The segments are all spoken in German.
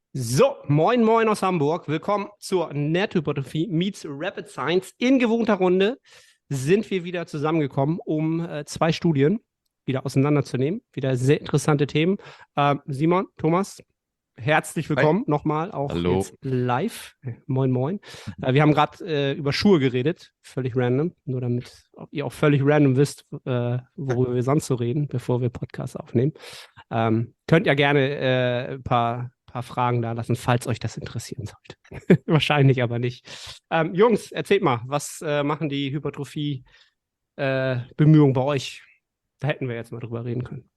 So, moin moin aus Hamburg. Willkommen zur Nerdhypertrophie meets Rapid Science. In gewohnter Runde sind wir wieder zusammengekommen, um zwei Studien wieder auseinanderzunehmen. Wieder sehr interessante Themen. Simon, Thomas, herzlich willkommen nochmal, auch Hallo. jetzt live. Moin moin. Wir haben gerade über Schuhe geredet, völlig random, nur damit ihr auch völlig random wisst, worüber wir sonst so reden, bevor wir Podcasts aufnehmen. Könnt ihr gerne ein paar Fragen da lassen, falls euch das interessieren sollte. Wahrscheinlich aber nicht. Jungs, erzählt mal, was machen die Hypertrophie-Bemühungen bei euch? Da hätten wir jetzt mal drüber reden können.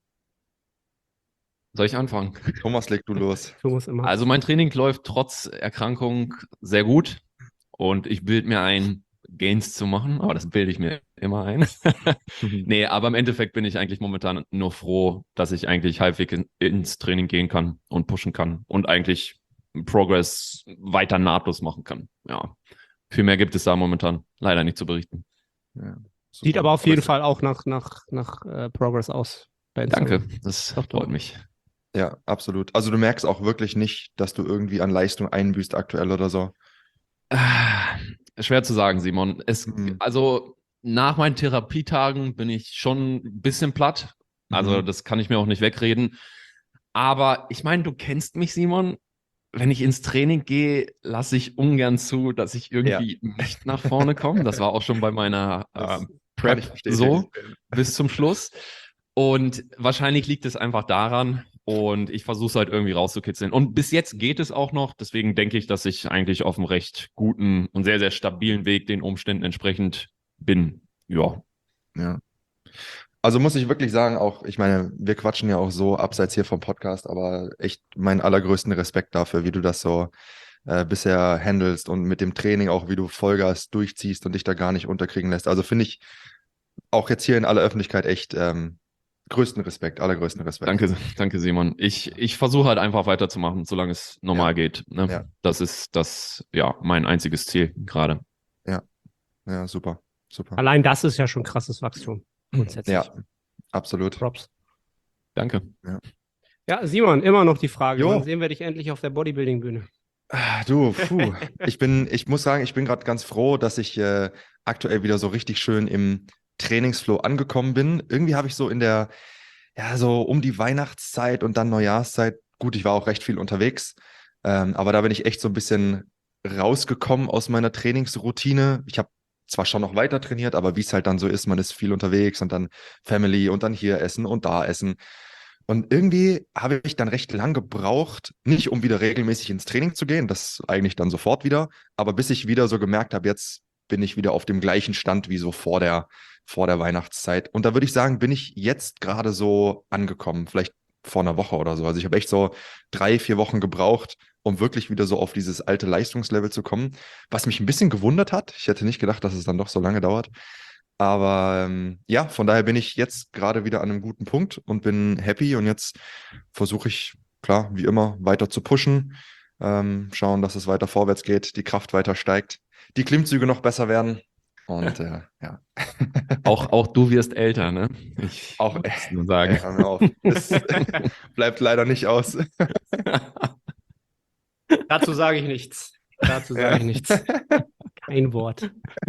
Soll ich anfangen? Thomas, leg du los. Thomas immer. Also mein Training läuft trotz Erkrankung sehr gut und ich bilde mir ein, Gains zu machen, aber das bilde ich mir immer ein. Nee, aber im Endeffekt bin ich eigentlich momentan nur froh, dass ich eigentlich halbwegs ins Training gehen kann und pushen kann und eigentlich Progress weiter nahtlos machen kann. Ja, viel mehr gibt es da momentan leider nicht zu berichten. Ja, Sieht aber auf jeden Fall auch nach Progress aus. Danke, das freut mich. Ja, absolut. Also du merkst auch wirklich nicht, dass du irgendwie an Leistung einbüßt aktuell oder so. Schwer zu sagen, Simon. Also nach meinen Therapietagen bin ich schon ein bisschen platt. Also das kann ich mir auch nicht wegreden. Aber ich meine, du kennst mich, Simon. Wenn ich ins Training gehe, lasse ich ungern zu, dass ich irgendwie nicht nach vorne komme. Das war auch schon bei meiner Prep so bis zum Schluss. Und wahrscheinlich liegt es einfach daran. Und ich versuche es halt irgendwie rauszukitzeln. Und bis jetzt geht es auch noch. Deswegen denke ich, dass ich eigentlich auf einem recht guten und sehr, sehr stabilen Weg den Umständen entsprechend bin. Ja. Also muss ich wirklich sagen, auch, ich meine, wir quatschen ja auch so abseits hier vom Podcast, aber echt meinen allergrößten Respekt dafür, wie du das so bisher handelst und mit dem Training auch, wie du Vollgas durchziehst und dich da gar nicht unterkriegen lässt. Also finde ich auch jetzt hier in aller Öffentlichkeit echt größten Respekt, allergrößten Respekt. Danke, Simon. Ich versuche halt einfach weiterzumachen, solange es normal geht. Ne? Ja. Das ist mein einziges Ziel gerade. Ja, super. Allein das ist ja schon krasses Wachstum. Grundsätzlich. Ja, absolut. Props. Danke. Ja, Simon, immer noch die Frage, Jo. wann sehen wir dich endlich auf der Bodybuilding-Bühne? Ich muss sagen, ich bin gerade ganz froh, dass ich aktuell wieder so richtig schön im Trainingsflow angekommen bin. Irgendwie habe ich so so um die Weihnachtszeit und dann Neujahrszeit, gut, ich war auch recht viel unterwegs, aber da bin ich echt so ein bisschen rausgekommen aus meiner Trainingsroutine. Ich habe zwar schon noch weiter trainiert, aber wie es halt dann so ist, man ist viel unterwegs und dann Family und dann hier essen und da essen. Und irgendwie habe ich dann recht lang gebraucht, nicht um wieder regelmäßig ins Training zu gehen, das eigentlich dann sofort wieder, aber bis ich wieder so gemerkt habe, jetzt bin ich wieder auf dem gleichen Stand wie so vor der Weihnachtszeit. Und da würde ich sagen, bin ich jetzt gerade so angekommen, vielleicht vor einer Woche oder so. Also ich habe echt so 3-4 Wochen gebraucht, um wirklich wieder so auf dieses alte Leistungslevel zu kommen, was mich ein bisschen gewundert hat. Ich hätte nicht gedacht, dass es dann doch so lange dauert. Aber ja, von daher bin ich jetzt gerade wieder an einem guten Punkt und bin happy. Und jetzt versuche ich, klar, wie immer, weiter zu pushen, schauen, dass es weiter vorwärts geht, die Kraft weiter steigt, die Klimmzüge noch besser werden. Und ja. Auch du wirst älter, ne? Ich Auch muss nur sagen. hör mir auf. Es bleibt leider nicht aus. Dazu sage ich nichts. Kein Wort.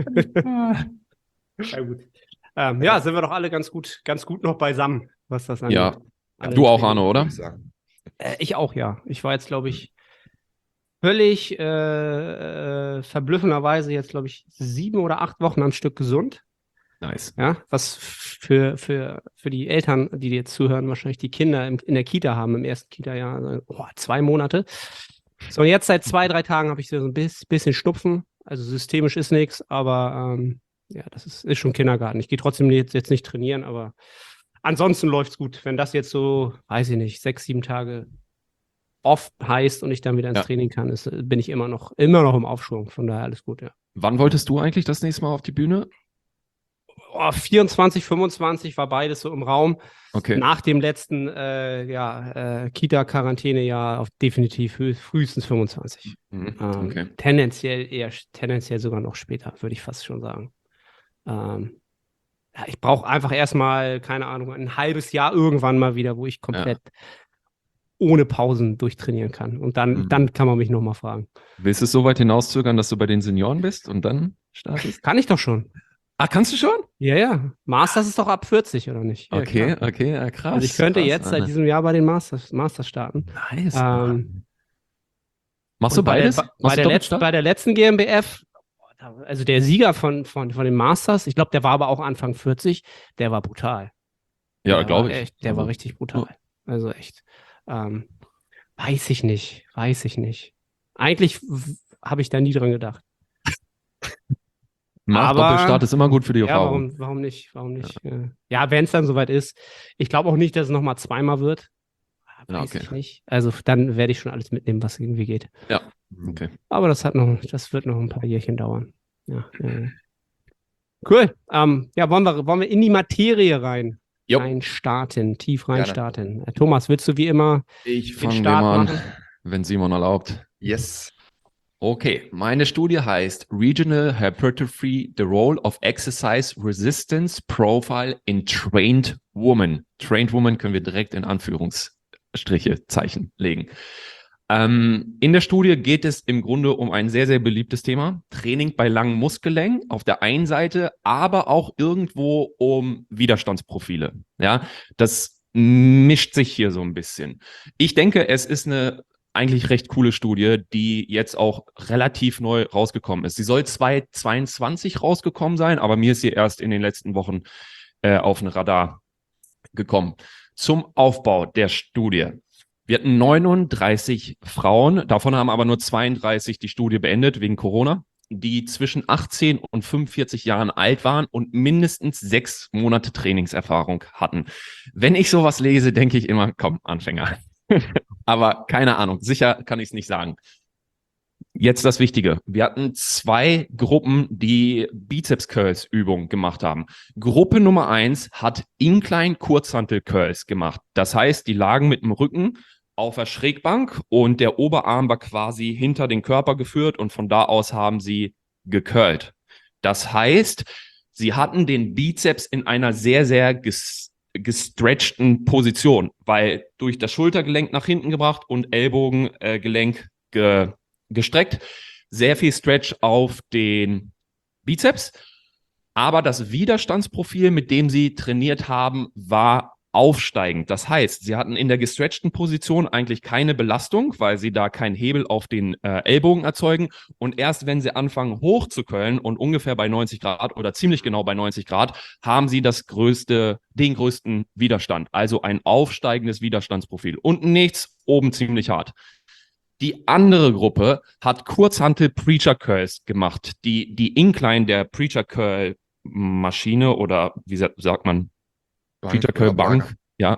Ja, gut. Sind wir doch alle ganz gut noch beisammen, was das angeht. Ja, Alle du auch, Training. Arno, oder? Ich auch, ja. Ich war jetzt, glaube ich, völlig verblüffenderweise jetzt, glaube ich, 7 oder 8 Wochen am Stück gesund. Nice. Ja, was für die Eltern, die jetzt zuhören, wahrscheinlich die Kinder in der Kita haben, im ersten Kita-Jahr, also, 2 Monate. So, und jetzt seit 2-3 Tagen habe ich so ein bisschen Schnupfen. Also systemisch ist nichts, aber das ist schon Kindergarten. Ich gehe trotzdem jetzt nicht trainieren, aber ansonsten läuft es gut. Wenn das jetzt so, weiß ich nicht, 6-7 Tage off heißt und ich dann wieder ins Training kann, bin ich immer noch im Aufschwung. Von daher alles gut, ja. Wann wolltest du eigentlich das nächste Mal auf die Bühne? 24, 25 war beides so im Raum. Okay. Nach dem letzten Kita-Quarantäne-Jahr definitiv frühestens 25. Okay. Tendenziell sogar noch später, würde ich fast schon sagen. Ich brauche einfach erstmal, keine Ahnung, ein halbes Jahr irgendwann mal wieder, wo ich komplett ohne Pausen durchtrainieren kann. Und dann kann man mich nochmal fragen. Willst du es so weit hinauszögern, dass du bei den Senioren bist und dann startest? Kann ich doch schon. Ah, kannst du schon? Ja. Masters ist doch ab 40, oder nicht? Ja, Okay, klar. okay, ja, krass. Also ich könnte krass, jetzt seit diesem Jahr bei den Masters starten. Nice. Machst du Und beides? Bei der letzten GmbF, also der Sieger von den Masters, ich glaube, der war aber auch Anfang 40, der war brutal. Ja, glaube ich. Echt, der war richtig brutal. Also echt. Weiß ich nicht. Eigentlich habe ich da nie dran gedacht. Doppelstart ist immer gut für die Erfahrung. Ja, warum nicht? Ja, wenn es dann soweit ist. Ich glaube auch nicht, dass es nochmal zweimal wird. Weiß ich nicht. Also dann werde ich schon alles mitnehmen, was irgendwie geht. Ja, okay. Aber das wird noch ein paar Jährchen dauern. Ja. Cool. Wollen wir in die Materie reinstarten, tief reinstarten. Thomas, willst du wie immer Ich fange mal an, wenn Simon erlaubt. Yes. Okay, meine Studie heißt Regional Hypertrophy, the Role of Exercise Resistance Profile in Trained Women. Trained Women können wir direkt in Anführungsstriche-Zeichen legen. In der Studie geht es im Grunde um ein sehr, sehr beliebtes Thema. Training bei langen Muskellängen auf der einen Seite, aber auch irgendwo um Widerstandsprofile. Ja, das mischt sich hier so ein bisschen. Ich denke, es ist eine eigentlich recht coole Studie, die jetzt auch relativ neu rausgekommen ist. Sie soll 2022 rausgekommen sein, aber mir ist sie erst in den letzten Wochen auf den Radar gekommen. Zum Aufbau der Studie. Wir hatten 39 Frauen, davon haben aber nur 32 die Studie beendet wegen Corona, die zwischen 18 und 45 Jahren alt waren und mindestens 6 Monate Trainingserfahrung hatten. Wenn ich sowas lese, denke ich immer, komm, Anfänger. Aber keine Ahnung, sicher kann ich es nicht sagen. Jetzt das Wichtige. Wir hatten 2 Gruppen, die Bizeps-Curls-Übungen gemacht haben. Gruppe Nummer 1 hat Incline-Kurzhantel-Curls gemacht. Das heißt, die lagen mit dem Rücken auf der Schrägbank und der Oberarm war quasi hinter den Körper geführt und von da aus haben sie gecurlt. Das heißt, sie hatten den Bizeps in einer sehr, sehr gestretchten Position, weil durch das Schultergelenk nach hinten gebracht und Ellbogengelenk gestreckt. Sehr viel Stretch auf den Bizeps. Aber das Widerstandsprofil, mit dem sie trainiert haben, war aufsteigend. Das heißt, sie hatten in der gestretchten Position eigentlich keine Belastung, weil sie da keinen Hebel auf den Ellbogen erzeugen. Und erst wenn sie anfangen hochzucurlen und ungefähr bei 90 Grad oder ziemlich genau bei 90 Grad, haben sie den größten Widerstand. Also ein aufsteigendes Widerstandsprofil. Unten nichts, oben ziemlich hart. Die andere Gruppe hat Kurzhantel Preacher Curls gemacht. Die Incline der Preacher Curl Maschine oder wie sagt man? Preacher Curl Bank,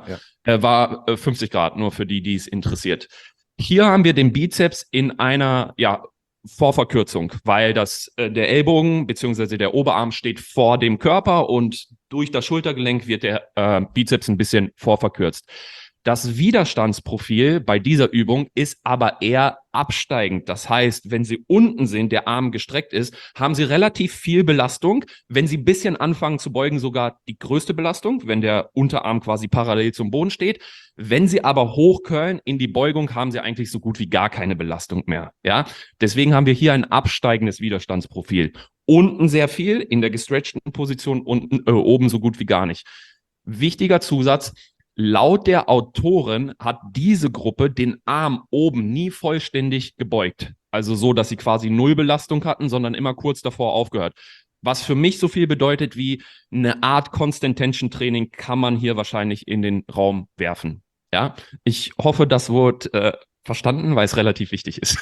war 50 Grad, nur für die es interessiert. Hier haben wir den Bizeps in einer Vorverkürzung, weil der Ellbogen bzw. der Oberarm steht vor dem Körper und durch das Schultergelenk wird der Bizeps ein bisschen vorverkürzt. Das Widerstandsprofil bei dieser Übung ist aber eher absteigend. Das heißt, wenn Sie unten sind, der Arm gestreckt ist, haben Sie relativ viel Belastung. Wenn Sie ein bisschen anfangen zu beugen, sogar die größte Belastung, wenn der Unterarm quasi parallel zum Boden steht. Wenn Sie aber hochcurlen in die Beugung, haben Sie eigentlich so gut wie gar keine Belastung mehr. Ja? Deswegen haben wir hier ein absteigendes Widerstandsprofil. Unten sehr viel, in der gestretchten Position, oben so gut wie gar nicht. Wichtiger Zusatz: Laut der Autorin hat diese Gruppe den Arm oben nie vollständig gebeugt. Also so, dass sie quasi null Belastung hatten, sondern immer kurz davor aufgehört. Was für mich so viel bedeutet wie eine Art Constant Tension Training kann man hier wahrscheinlich in den Raum werfen. Ja, ich hoffe, das wurde verstanden, weil es relativ wichtig ist.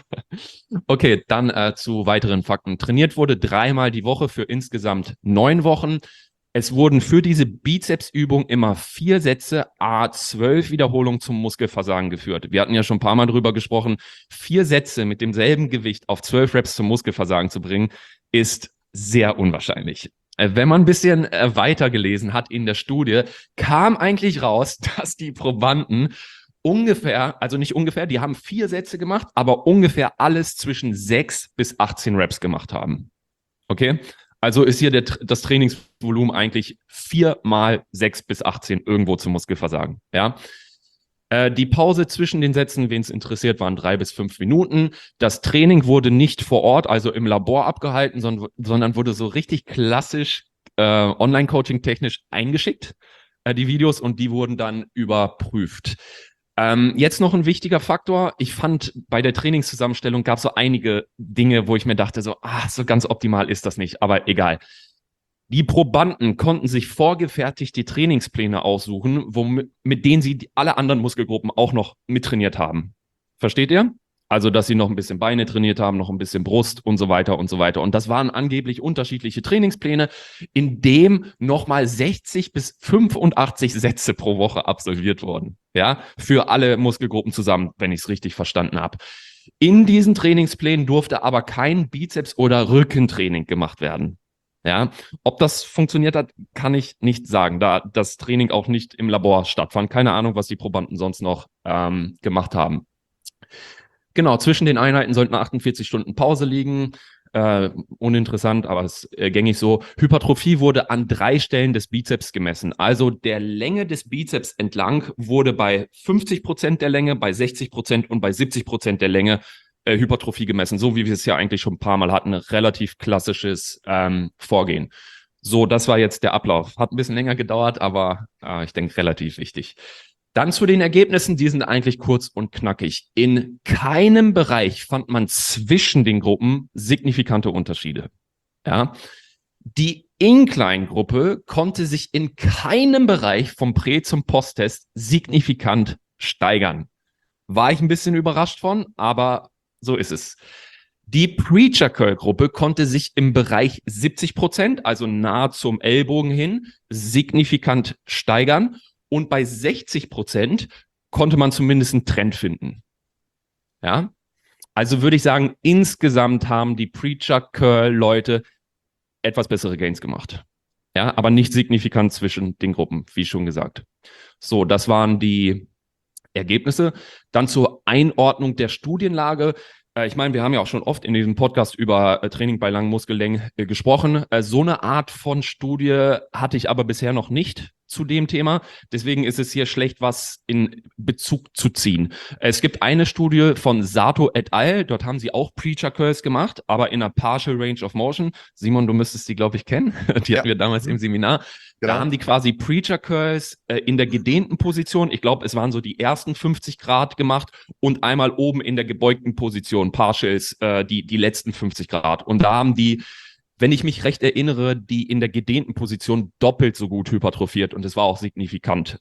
Okay, dann zu weiteren Fakten. Trainiert wurde 3-mal die Woche für insgesamt 9 Wochen. Es wurden für diese Bizepsübung immer 4 Sätze, 12 Wiederholungen zum Muskelversagen geführt. Wir hatten ja schon ein paar Mal drüber gesprochen. 4 Sätze mit demselben Gewicht auf 12 Reps zum Muskelversagen zu bringen, ist sehr unwahrscheinlich. Wenn man ein bisschen weiter gelesen hat in der Studie, kam eigentlich raus, dass die Probanden ungefähr, also nicht ungefähr, die haben 4 Sätze gemacht, aber ungefähr alles zwischen 6 bis 18 Reps gemacht haben. Okay? Also ist hier das Trainingsvolumen eigentlich 4 mal 6 bis 18 irgendwo zum Muskelversagen. Ja? Die Pause zwischen den Sätzen, wen es interessiert, waren 3 bis 5 Minuten. Das Training wurde nicht vor Ort, also im Labor abgehalten, sondern wurde so richtig klassisch Online-Coaching technisch eingeschickt, die Videos, und die wurden dann überprüft. Jetzt noch ein wichtiger Faktor. Ich fand, bei der Trainingszusammenstellung gab es so einige Dinge, wo ich mir dachte, so ganz optimal ist das nicht, aber egal. Die Probanden konnten sich vorgefertigt die Trainingspläne aussuchen, mit denen sie alle anderen Muskelgruppen auch noch mittrainiert haben. Versteht ihr? Also, dass sie noch ein bisschen Beine trainiert haben, noch ein bisschen Brust und so weiter und so weiter. Und das waren angeblich unterschiedliche Trainingspläne, in dem nochmal 60 bis 85 Sätze pro Woche absolviert wurden. Ja, für alle Muskelgruppen zusammen, wenn ich es richtig verstanden habe. In diesen Trainingsplänen durfte aber kein Bizeps- oder Rückentraining gemacht werden. Ja, ob das funktioniert hat, kann ich nicht sagen, da das Training auch nicht im Labor stattfand. Keine Ahnung, was die Probanden sonst noch gemacht haben. Genau, zwischen den Einheiten sollten 48 Stunden Pause liegen. Uninteressant, aber es ist gängig so. Hypertrophie wurde an 3 Stellen des Bizeps gemessen. Also der Länge des Bizeps entlang wurde bei 50% der Länge, bei 60% und bei 70% der Länge Hypertrophie gemessen, so wie wir es ja eigentlich schon ein paar Mal hatten, relativ klassisches Vorgehen. So, das war jetzt der Ablauf. Hat ein bisschen länger gedauert, aber ich denke relativ wichtig. Dann zu den Ergebnissen, die sind eigentlich kurz und knackig. In keinem Bereich fand man zwischen den Gruppen signifikante Unterschiede. Ja. Die Incline-Gruppe konnte sich in keinem Bereich vom Prä- zum Post-Test signifikant steigern. War ich ein bisschen überrascht von, aber so ist es. Die Preacher-Curl-Gruppe konnte sich im Bereich 70%, also nahe zum Ellbogen hin, signifikant steigern. Und bei 60% konnte man zumindest einen Trend finden. Ja, also würde ich sagen, insgesamt haben die Preacher-Curl-Leute etwas bessere Gains gemacht. Ja, aber nicht signifikant zwischen den Gruppen, wie schon gesagt. So, das waren die Ergebnisse. Dann zur Einordnung der Studienlage. Ich meine, wir haben ja auch schon oft in diesem Podcast über Training bei langen Muskellängen gesprochen. So eine Art von Studie hatte ich aber bisher noch nicht zu dem Thema. Deswegen ist es hier schlecht, was in Bezug zu ziehen. Es gibt eine Studie von Sato et al. Dort haben sie auch Preacher Curls gemacht, aber in einer Partial Range of Motion. Simon, du müsstest die, glaube ich, kennen. Die hatten wir damals im Seminar. Genau. Da haben die quasi Preacher Curls in der gedehnten Position. Ich glaube, es waren so die ersten 50 Grad gemacht und einmal oben in der gebeugten Position, Partials, die letzten 50 Grad. Und da haben die, wenn ich mich recht erinnere, die in der gedehnten Position doppelt so gut hypertrophiert und es war auch signifikant.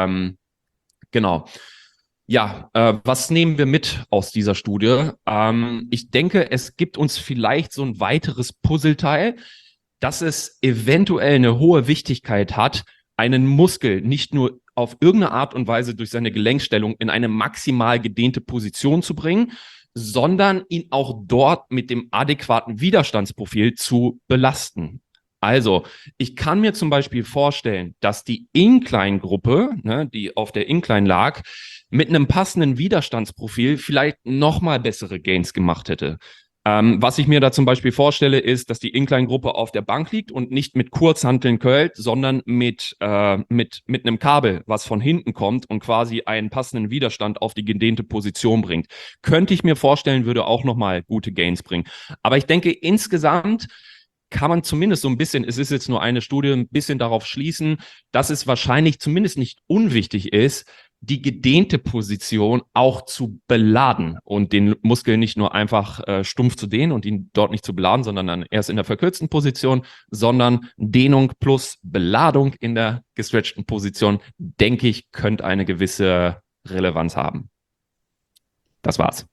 Genau. Ja, was nehmen wir mit aus dieser Studie? Ich denke, es gibt uns vielleicht so ein weiteres Puzzleteil, dass es eventuell eine hohe Wichtigkeit hat, einen Muskel nicht nur auf irgendeine Art und Weise durch seine Gelenkstellung in eine maximal gedehnte Position zu bringen, sondern ihn auch dort mit dem adäquaten Widerstandsprofil zu belasten. Also, ich kann mir zum Beispiel vorstellen, dass die Incline-Gruppe, die auf der Incline lag, mit einem passenden Widerstandsprofil vielleicht nochmal bessere Gains gemacht hätte. Was ich mir da zum Beispiel vorstelle, ist, dass die Incline-Gruppe auf der Bank liegt und nicht mit Kurzhanteln curlt, sondern mit einem Kabel, was von hinten kommt und quasi einen passenden Widerstand auf die gedehnte Position bringt. Könnte ich mir vorstellen, würde auch nochmal gute Gains bringen. Aber ich denke, insgesamt kann man zumindest so ein bisschen, es ist jetzt nur eine Studie, ein bisschen darauf schließen, dass es wahrscheinlich zumindest nicht unwichtig ist, die gedehnte Position auch zu beladen und den Muskel nicht nur einfach stumpf zu dehnen und ihn dort nicht zu beladen, sondern dann erst in der verkürzten Position, sondern Dehnung plus Beladung in der gestretchten Position, denke ich, könnte eine gewisse Relevanz haben. Das war's.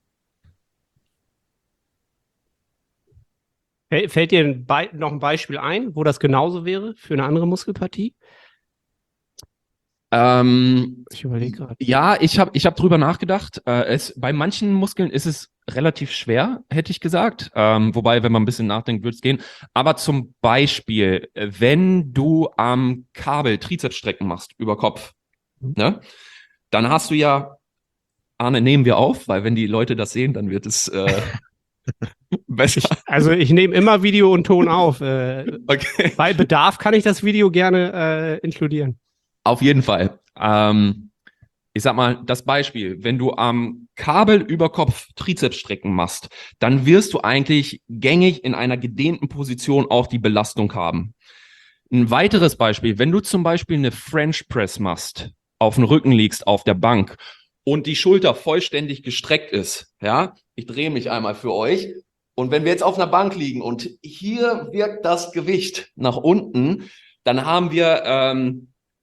Fällt dir noch ein Beispiel ein, wo das genauso wäre für eine andere Muskelpartie? Ich überlege gerade. Ja, ich hab drüber nachgedacht. Bei manchen Muskeln ist es relativ schwer, hätte ich gesagt. Wobei, wenn man ein bisschen nachdenkt, würde es gehen. Aber zum Beispiel, wenn du am Kabel Trizepsstrecken machst über Kopf, ne, dann hast du ja, Arne, nehmen wir auf, weil wenn die Leute das sehen, dann wird es besser. Ich nehme immer Video und Ton auf. Okay. Bei Bedarf kann ich das Video gerne inkludieren. Auf jeden Fall. ich sag mal, das Beispiel, wenn du am Kabel über Kopf Trizepsstrecken machst, dann wirst du eigentlich gängig in einer gedehnten Position auch die Belastung haben. Ein weiteres Beispiel, wenn du zum Beispiel eine French Press machst, auf dem Rücken liegst, auf der Bank und die Schulter vollständig gestreckt ist, ja, ich drehe mich einmal für euch und wenn wir jetzt auf einer Bank liegen und hier wirkt das Gewicht nach unten, dann haben wir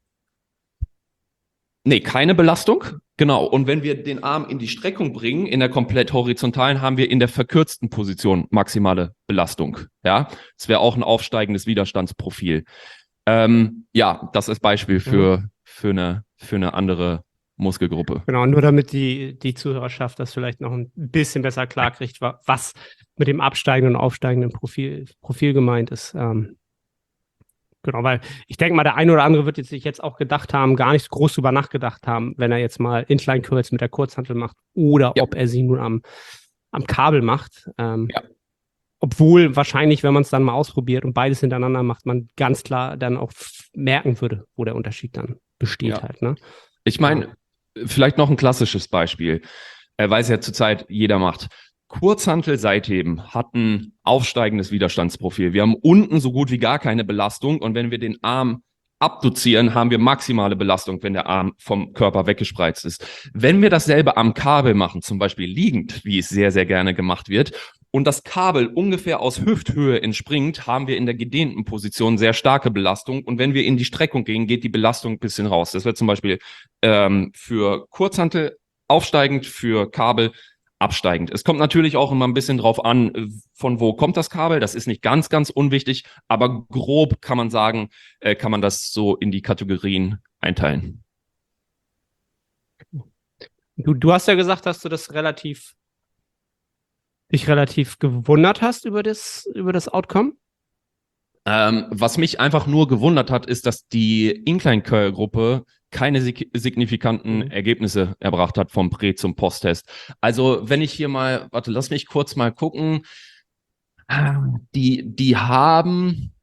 keine Belastung. Genau. Und wenn wir den Arm in die Streckung bringen, in der komplett horizontalen, haben wir in der verkürzten Position maximale Belastung. Ja, das wäre auch ein aufsteigendes Widerstandsprofil. Ja, das ist Beispiel für eine andere Muskelgruppe. Genau, nur damit die Zuhörerschaft das vielleicht noch ein bisschen besser klarkriegt, was mit dem absteigenden und aufsteigenden Profil gemeint ist. Genau, weil ich denke mal, der eine oder andere wird sich jetzt auch gedacht haben, gar nicht groß drüber nachgedacht haben, wenn er jetzt mal Incline Curls mit der Kurzhantel macht oder ob er sie nun am Kabel macht. Obwohl wahrscheinlich, wenn man es dann mal ausprobiert und beides hintereinander macht, man ganz klar dann auch merken würde, wo der Unterschied dann besteht halt. Ne? Ich meine, vielleicht noch ein klassisches Beispiel, weil es ja zurzeit jeder macht. Kurzhantel Seitheben hat ein aufsteigendes Widerstandsprofil. Wir haben unten so gut wie gar keine Belastung und wenn wir den Arm abduzieren, haben wir maximale Belastung, wenn der Arm vom Körper weggespreizt ist. Wenn wir dasselbe am Kabel machen, zum Beispiel liegend, wie es sehr, sehr gerne gemacht wird, und das Kabel ungefähr aus Hüfthöhe entspringt, haben wir in der gedehnten Position sehr starke Belastung. Und wenn wir in die Streckung gehen, geht die Belastung ein bisschen raus. Das wird zum Beispiel für Kurzhantel aufsteigend, für Kabel absteigend. Es kommt natürlich auch immer ein bisschen drauf an, von wo kommt das Kabel. Das ist nicht ganz, ganz unwichtig, aber grob kann man sagen, kann man das so in die Kategorien einteilen. Du hast ja gesagt, dass du das dich relativ gewundert hast über das Outcome. Was mich einfach nur gewundert hat, ist, dass die Incline-Curl-Gruppe keine signifikanten Ergebnisse erbracht hat vom Prä- zum Post-Test. Also wenn ich hier mal, lass mich kurz mal gucken. Die haben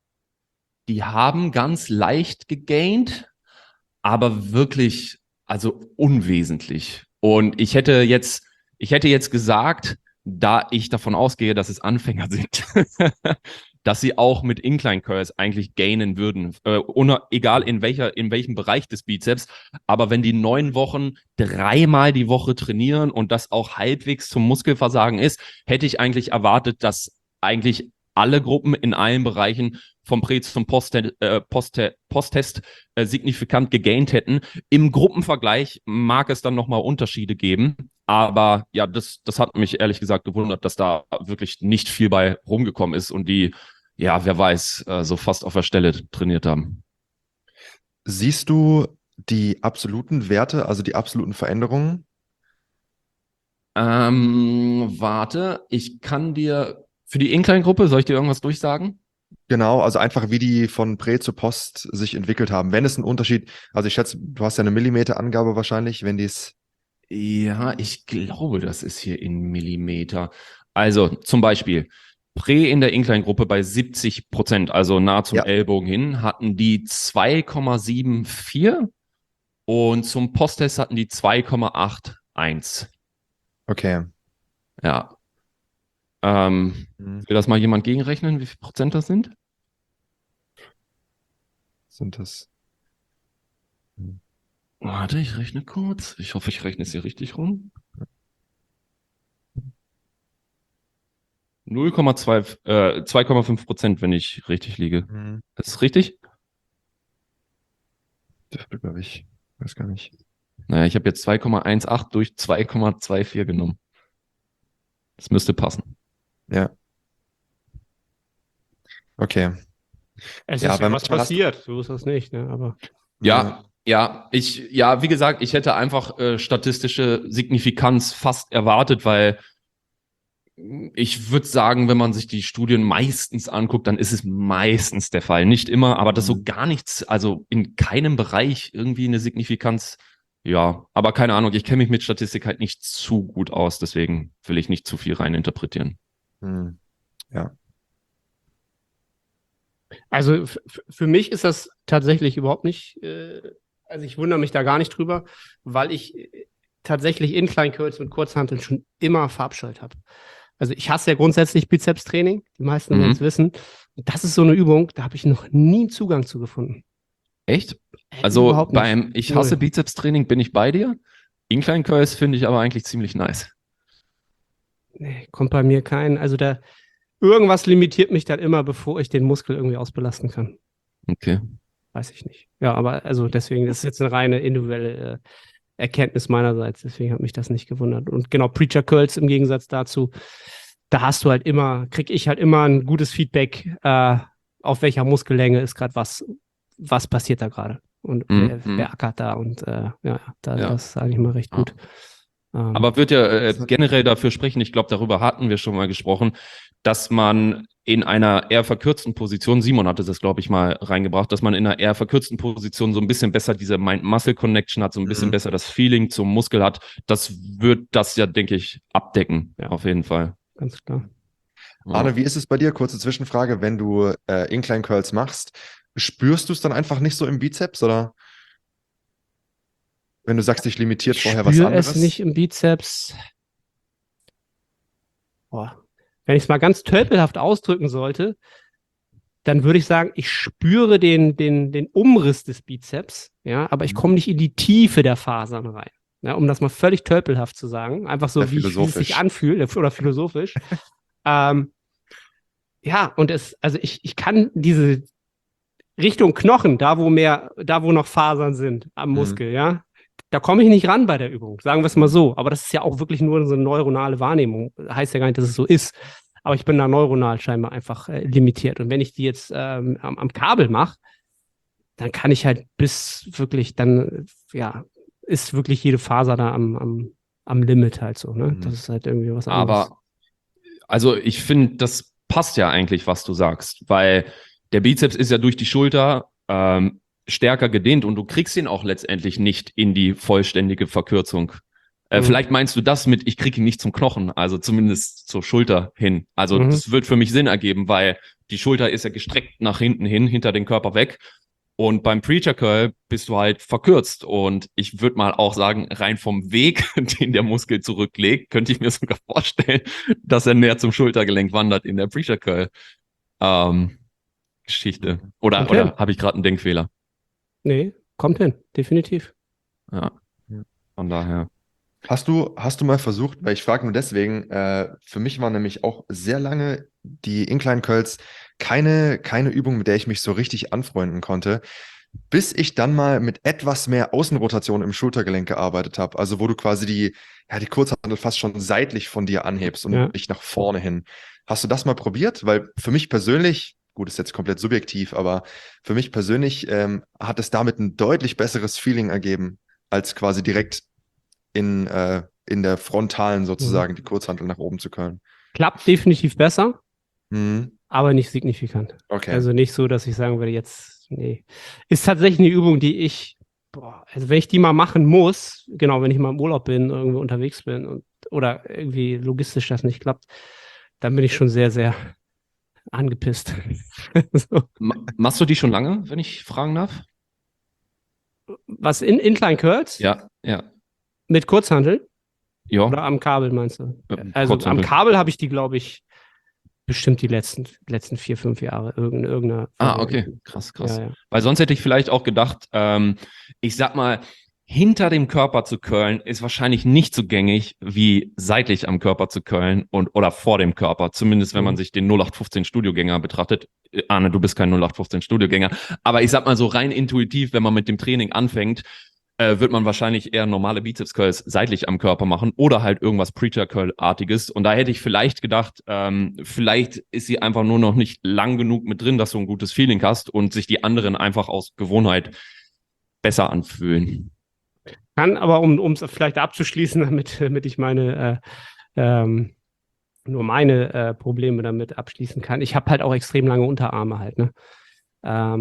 ganz leicht gegaint, aber wirklich, also unwesentlich. Und ich hätte jetzt gesagt, da ich davon ausgehe, dass es Anfänger sind, dass sie auch mit Incline Curls eigentlich gainen würden, egal in welchem Bereich des Bizeps. Aber wenn die 9 Wochen 3-mal die Woche trainieren und das auch halbwegs zum Muskelversagen ist, hätte ich eigentlich erwartet, dass eigentlich alle Gruppen in allen Bereichen vom Prä- zum Post-Test signifikant gegaint hätten. Im Gruppenvergleich mag es dann nochmal Unterschiede geben. Aber ja, das hat mich ehrlich gesagt gewundert, dass da wirklich nicht viel bei rumgekommen ist und die, ja, wer weiß, so fast auf der Stelle trainiert haben. Siehst du die absoluten Werte, also die absoluten Veränderungen? Warte, ich kann dir für die Incline-Gruppe, soll ich dir irgendwas durchsagen? Genau, also einfach wie die von Prä zu Post sich entwickelt haben. Wenn es einen Unterschied, also ich schätze, du hast ja eine Millimeterangabe wahrscheinlich, wenn die es. Ja, ich glaube, das ist hier in Millimeter. Also zum Beispiel Prä in der Incline-Gruppe bei 70%, also nah zum Ellbogen hin, hatten die 2,74 und zum Posttest hatten die 2,81. Okay. Ja. Will das mal jemand gegenrechnen, wie viel Prozent das sind? Sind das? Warte, ich rechne kurz. Ich hoffe, ich rechne es hier richtig rum. 2,5%, wenn ich richtig liege. Das ist richtig? Dürfte, glaube ich. Weiß gar nicht. Naja, ich habe jetzt 2,18 durch 2,24 genommen. Das müsste passen. Ja. Okay. Es ist ja was passiert, so ist das nicht, ne? Aber ja, wie gesagt, ich hätte einfach statistische Signifikanz fast erwartet, weil ich würde sagen, wenn man sich die Studien meistens anguckt, dann ist es meistens der Fall. Nicht immer, aber das so gar nichts, also in keinem Bereich irgendwie eine Signifikanz. Ja, aber keine Ahnung, ich kenne mich mit Statistik halt nicht zu gut aus, deswegen will ich nicht zu viel reininterpretieren. Ja. Also für mich ist das tatsächlich überhaupt nicht, Also ich wundere mich da gar nicht drüber, weil ich tatsächlich Incline Curls mit Kurzhanteln schon immer verabscheut habe. Also ich hasse ja grundsätzlich Bizeps-Training, die meisten werden es wissen. Und das ist so eine Übung, da habe ich noch nie einen Zugang zu gefunden. Echt? Also Überhaupt nicht. ich hasse Null. Bizeps-Training, bin ich bei dir. Incline Curls finde ich aber eigentlich ziemlich nice. Nee, kommt bei mir kein. Also da irgendwas limitiert mich dann immer, bevor ich den Muskel irgendwie ausbelasten kann. Okay. Weiß ich nicht. Ja, aber also deswegen, das ist jetzt eine reine individuelle Erkenntnis meinerseits. Deswegen hat mich das nicht gewundert. Und genau, Preacher Curls im Gegensatz dazu, da hast du halt immer, kriege ich halt immer ein gutes Feedback, auf welcher Muskellänge ist gerade was passiert da gerade. Und wer ackert da und das sage ich mal recht gut. Aber wird ja generell dafür sprechen, ich glaube, darüber hatten wir schon mal gesprochen, dass man in einer eher verkürzten Position, Simon hatte das, glaube ich, mal reingebracht, dass man in einer eher verkürzten Position so ein bisschen besser diese Mind-Muscle-Connection hat, so ein bisschen besser das Feeling zum Muskel hat. Das wird das ja, denke ich, abdecken, auf jeden Fall. Ganz klar. Arne, wie ist es bei dir? Kurze Zwischenfrage. Wenn du Incline Curls machst, spürst du es dann einfach nicht so im Bizeps, oder? Wenn du sagst, dich limitiert vorher was anderes? Ich spüre es nicht im Bizeps. Boah. Wenn ich es mal ganz tölpelhaft ausdrücken sollte, dann würde ich sagen, ich spüre den Umriss des Bizeps, ja, aber ich komme nicht in die Tiefe der Fasern rein. Ja, um das mal völlig tölpelhaft zu sagen. Einfach so, wie es sich anfühlt, oder philosophisch. Ja, und also ich kann diese Richtung Knochen, da wo noch Fasern sind am Muskel, ja, da komme ich nicht ran bei der Übung, sagen wir es mal so. Aber das ist ja auch wirklich nur so eine neuronale Wahrnehmung. Heißt ja gar nicht, dass es so ist. Aber ich bin da neuronal scheinbar einfach limitiert. Und wenn ich die jetzt am Kabel mache, dann kann ich halt ist wirklich jede Faser da am Limit halt so. Ne? Das ist halt irgendwie was anderes. Aber, also ich finde, das passt ja eigentlich, was du sagst, weil der Bizeps ist ja durch die Schulter stärker gedehnt und du kriegst ihn auch letztendlich nicht in die vollständige Verkürzung. Vielleicht meinst du das mit, ich kriege ihn nicht zum Knochen, also zumindest zur Schulter hin. Also das wird für mich Sinn ergeben, weil die Schulter ist ja gestreckt nach hinten hin, hinter den Körper weg. Und beim Preacher Curl bist du halt verkürzt. Und ich würde mal auch sagen, rein vom Weg, den der Muskel zurücklegt, könnte ich mir sogar vorstellen, dass er näher zum Schultergelenk wandert in der Preacher Curl Geschichte. Oder habe ich gerade einen Denkfehler? Nee, kommt hin, definitiv. Ja, von daher. Hast du mal versucht, weil ich frage nur deswegen, für mich war nämlich auch sehr lange die Incline Curls keine Übung, mit der ich mich so richtig anfreunden konnte, bis ich dann mal mit etwas mehr Außenrotation im Schultergelenk gearbeitet habe. Also wo du quasi die Kurzhantel fast schon seitlich von dir anhebst und nicht nach vorne hin. Hast du das mal probiert? Weil für mich persönlich, gut, ist jetzt komplett subjektiv, aber für mich persönlich hat es damit ein deutlich besseres Feeling ergeben, als quasi direkt in der Frontalen sozusagen die Kurzhantel nach oben zu curlen. Klappt definitiv besser, aber nicht signifikant. Okay. Also nicht so, dass ich sagen würde, nee. Ist tatsächlich eine Übung, die also wenn ich die mal machen muss, genau, wenn ich mal im Urlaub bin, irgendwo unterwegs bin oder irgendwie logistisch das nicht klappt, dann bin ich schon sehr, sehr angepisst. So. Machst du die schon lange, wenn ich fragen darf? Was, Incline Curls? Ja. Mit Kurzhantel? Ja. Oder am Kabel, meinst du? Also am Kabel habe ich die, glaube ich, bestimmt die letzten 4, 5 Jahre irgendeiner. Okay. Krass. Ja. Weil sonst hätte ich vielleicht auch gedacht, ich sag mal, hinter dem Körper zu curlen ist wahrscheinlich nicht so gängig wie seitlich am Körper zu curlen oder vor dem Körper. Zumindest wenn man sich den 0815 Studiogänger betrachtet. Arne, du bist kein 0815 Studiogänger. Aber ich sag mal so rein intuitiv, wenn man mit dem Training anfängt, wird man wahrscheinlich eher normale Bizeps-Curls seitlich am Körper machen oder halt irgendwas Preacher-Curl-artiges. Und da hätte ich vielleicht gedacht, vielleicht ist sie einfach nur noch nicht lang genug mit drin, dass du ein gutes Feeling hast und sich die anderen einfach aus Gewohnheit besser anfühlen. Kann aber, um es vielleicht abzuschließen, damit ich nur meine Probleme damit abschließen kann. Ich habe halt auch extrem lange Unterarme halt, ne? Ja,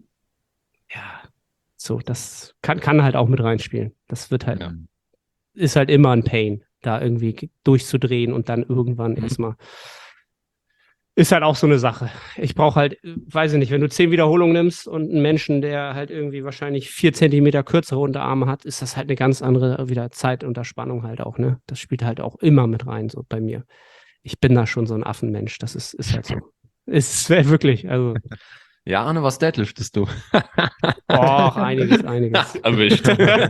so, das kann halt auch mit reinspielen. Das wird halt, ist halt immer ein Pain, da irgendwie durchzudrehen und dann irgendwann erstmal Ist halt auch so eine Sache. Ich brauche halt, weiß ich nicht, wenn du 10 Wiederholungen nimmst und einen Menschen, der halt irgendwie wahrscheinlich 4 Zentimeter kürzere Unterarme hat, ist das halt eine ganz andere wieder Zeit unter Spannung halt auch, ne? Das spielt halt auch immer mit rein, so bei mir. Ich bin da schon so ein Affenmensch, das ist halt so. Ist wirklich, also. Ja, Arne, was deadliftest du? Och, einiges. Erwischt.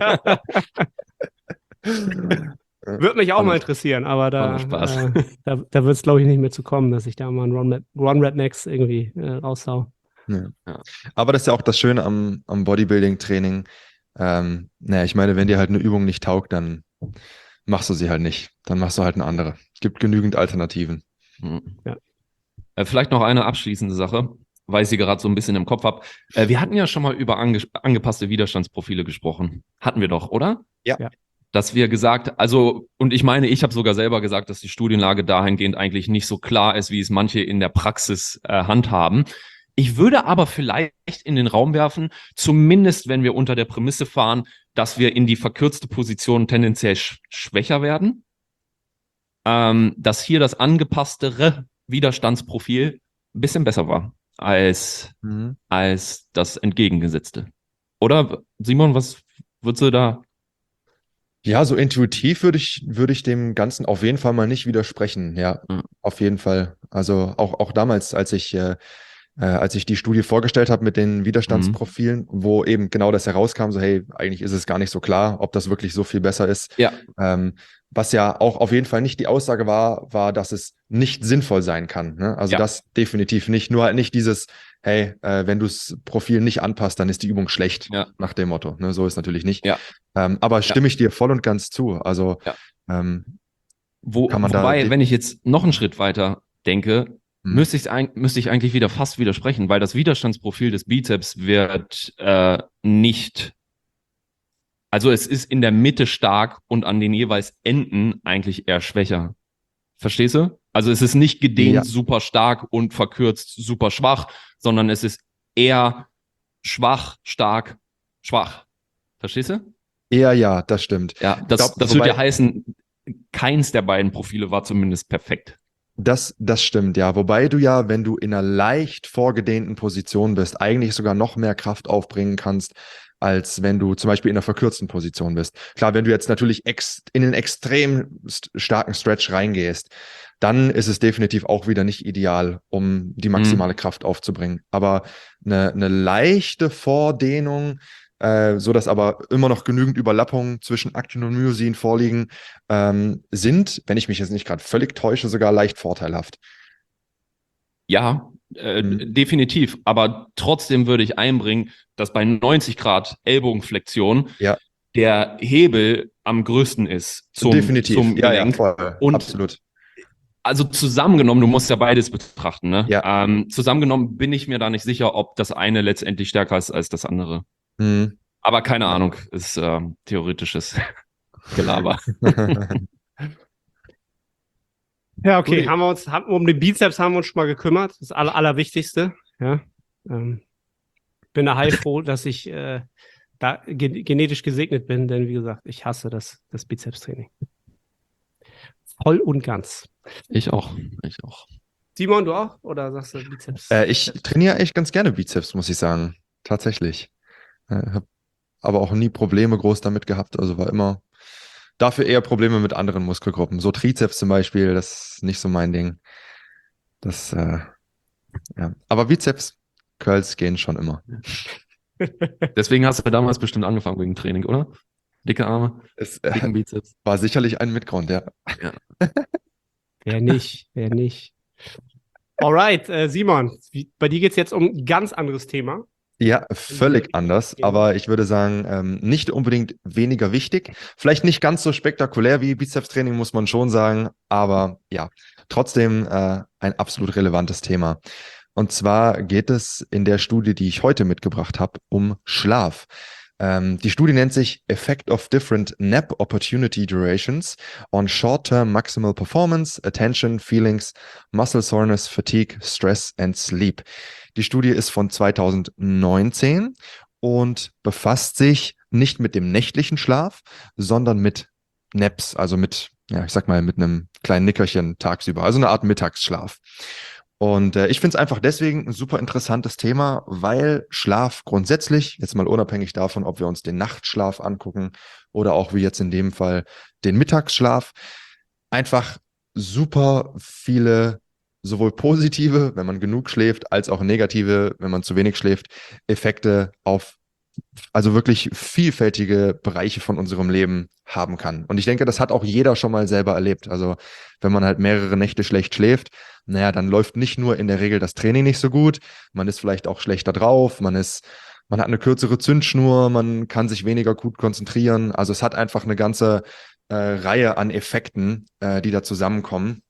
Würde mich auch mal interessieren, aber da wird es, glaube ich, nicht mehr zu kommen, dass ich da mal einen Run-Rap Max irgendwie raushau. Ja. Aber das ist ja auch das Schöne am Bodybuilding-Training. Naja, ich meine, wenn dir halt eine Übung nicht taugt, dann machst du sie halt nicht. Dann machst du halt eine andere. Es gibt genügend Alternativen. Ja. Vielleicht noch eine abschließende Sache, weil ich sie gerade so ein bisschen im Kopf habe. Wir hatten ja schon mal über angepasste Widerstandsprofile gesprochen. Hatten wir doch, oder? Ja. Dass wir gesagt, also, und ich meine, ich habe sogar selber gesagt, dass die Studienlage dahingehend eigentlich nicht so klar ist, wie es manche in der Praxis handhaben. Ich würde aber vielleicht in den Raum werfen, zumindest wenn wir unter der Prämisse fahren, dass wir in die verkürzte Position tendenziell schwächer werden, dass hier das angepasstere Widerstandsprofil ein bisschen besser war als das entgegengesetzte. Oder, Simon, was würdest du da? Ja, so intuitiv würde ich dem Ganzen auf jeden Fall mal nicht widersprechen. Ja, auf jeden Fall. Also auch damals, als ich die Studie vorgestellt habe mit den Widerstandsprofilen, wo eben genau das herauskam, so hey, eigentlich ist es gar nicht so klar, ob das wirklich so viel besser ist. Ja. Was ja auch auf jeden Fall nicht die Aussage war, dass es nicht sinnvoll sein kann. Ne? Also das definitiv nicht. Nur halt nicht dieses, hey, wenn du das Profil nicht anpasst, dann ist die Übung schlecht, nach dem Motto. Ne? So ist natürlich nicht. Ja. Aber stimme ich dir voll und ganz zu. Also wobei, wenn ich jetzt noch einen Schritt weiter denke, müsste ich eigentlich wieder fast widersprechen, weil das Widerstandsprofil des Bizeps wird nicht, also es ist in der Mitte stark und an den jeweils Enden eigentlich eher schwächer. Verstehst du? Also es ist nicht gedehnt super stark und verkürzt super schwach, sondern es ist eher schwach, stark, schwach. Verstehst du? Eher ja, das stimmt. Ja, das würde ja heißen, keins der beiden Profile war zumindest perfekt. Das stimmt, ja. Wobei du ja, wenn du in einer leicht vorgedehnten Position bist, eigentlich sogar noch mehr Kraft aufbringen kannst, als wenn du zum Beispiel in einer verkürzten Position bist. Klar, wenn du jetzt natürlich in einen extrem starken Stretch reingehst, dann ist es definitiv auch wieder nicht ideal, um die maximale Kraft aufzubringen. Aber eine leichte Vordehnung, so dass aber immer noch genügend Überlappungen zwischen Aktin und Myosin vorliegen, sind, wenn ich mich jetzt nicht gerade völlig täusche, sogar leicht vorteilhaft. Ja, definitiv. Aber trotzdem würde ich einbringen, dass bei 90 Grad Ellbogenflexion der Hebel am größten ist zum Gelenk. Ja, voll. Und absolut. Also zusammengenommen, du musst ja beides betrachten, ne? Ja. Zusammengenommen bin ich mir da nicht sicher, ob das eine letztendlich stärker ist als das andere. Aber keine Ahnung, ist theoretisches Gelaber. Ja, okay, um den Bizeps haben wir uns schon mal gekümmert. Das Allerwichtigste. Ja. Bin da heilfroh, dass ich da genetisch gesegnet bin, denn wie gesagt, ich hasse das Bizepstraining. Voll und ganz. Ich auch. Simon, du auch? Oder sagst du Bizeps? Ich trainiere echt ganz gerne Bizeps, muss ich sagen. Tatsächlich. Habe aber auch nie Probleme groß damit gehabt. Also war immer dafür eher Probleme mit anderen Muskelgruppen. So Trizeps zum Beispiel, das ist nicht so mein Ding. Das, Aber Bizeps, Curls gehen schon immer. Deswegen hast du damals bestimmt angefangen wegen Training, oder? Dicke Arme, dicken Bizeps. War sicherlich ein Mitgrund, ja. Wer nicht? Alright, Simon, bei dir geht es jetzt um ein ganz anderes Thema. Ja, völlig anders, aber ich würde sagen, nicht unbedingt weniger wichtig. Vielleicht nicht ganz so spektakulär wie Bizepstraining, muss man schon sagen, aber ja, trotzdem ein absolut relevantes Thema. Und zwar geht es in der Studie, die ich heute mitgebracht habe, um Schlaf. Die Studie nennt sich Effect of Different Nap Opportunity Durations on Short-Term Maximal Performance, Attention, Feelings, Muscle Soreness, Fatigue, Stress and Sleep. Die Studie ist von 2019 und befasst sich nicht mit dem nächtlichen Schlaf, sondern mit Naps, also mit einem kleinen Nickerchen tagsüber, also eine Art Mittagsschlaf. Und ich finde es einfach deswegen ein super interessantes Thema, weil Schlaf grundsätzlich, jetzt mal unabhängig davon, ob wir uns den Nachtschlaf angucken oder auch wie jetzt in dem Fall den Mittagsschlaf, einfach super viele sowohl positive, wenn man genug schläft, als auch negative, wenn man zu wenig schläft, Effekte auf also wirklich vielfältige Bereiche von unserem Leben haben kann. Und ich denke, das hat auch jeder schon mal selber erlebt. Also wenn man halt mehrere Nächte schlecht schläft, naja, dann läuft nicht nur in der Regel das Training nicht so gut, man ist vielleicht auch schlechter drauf, man hat eine kürzere Zündschnur, man kann sich weniger gut konzentrieren. Also es hat einfach eine ganze Reihe an Effekten, die da zusammenkommen.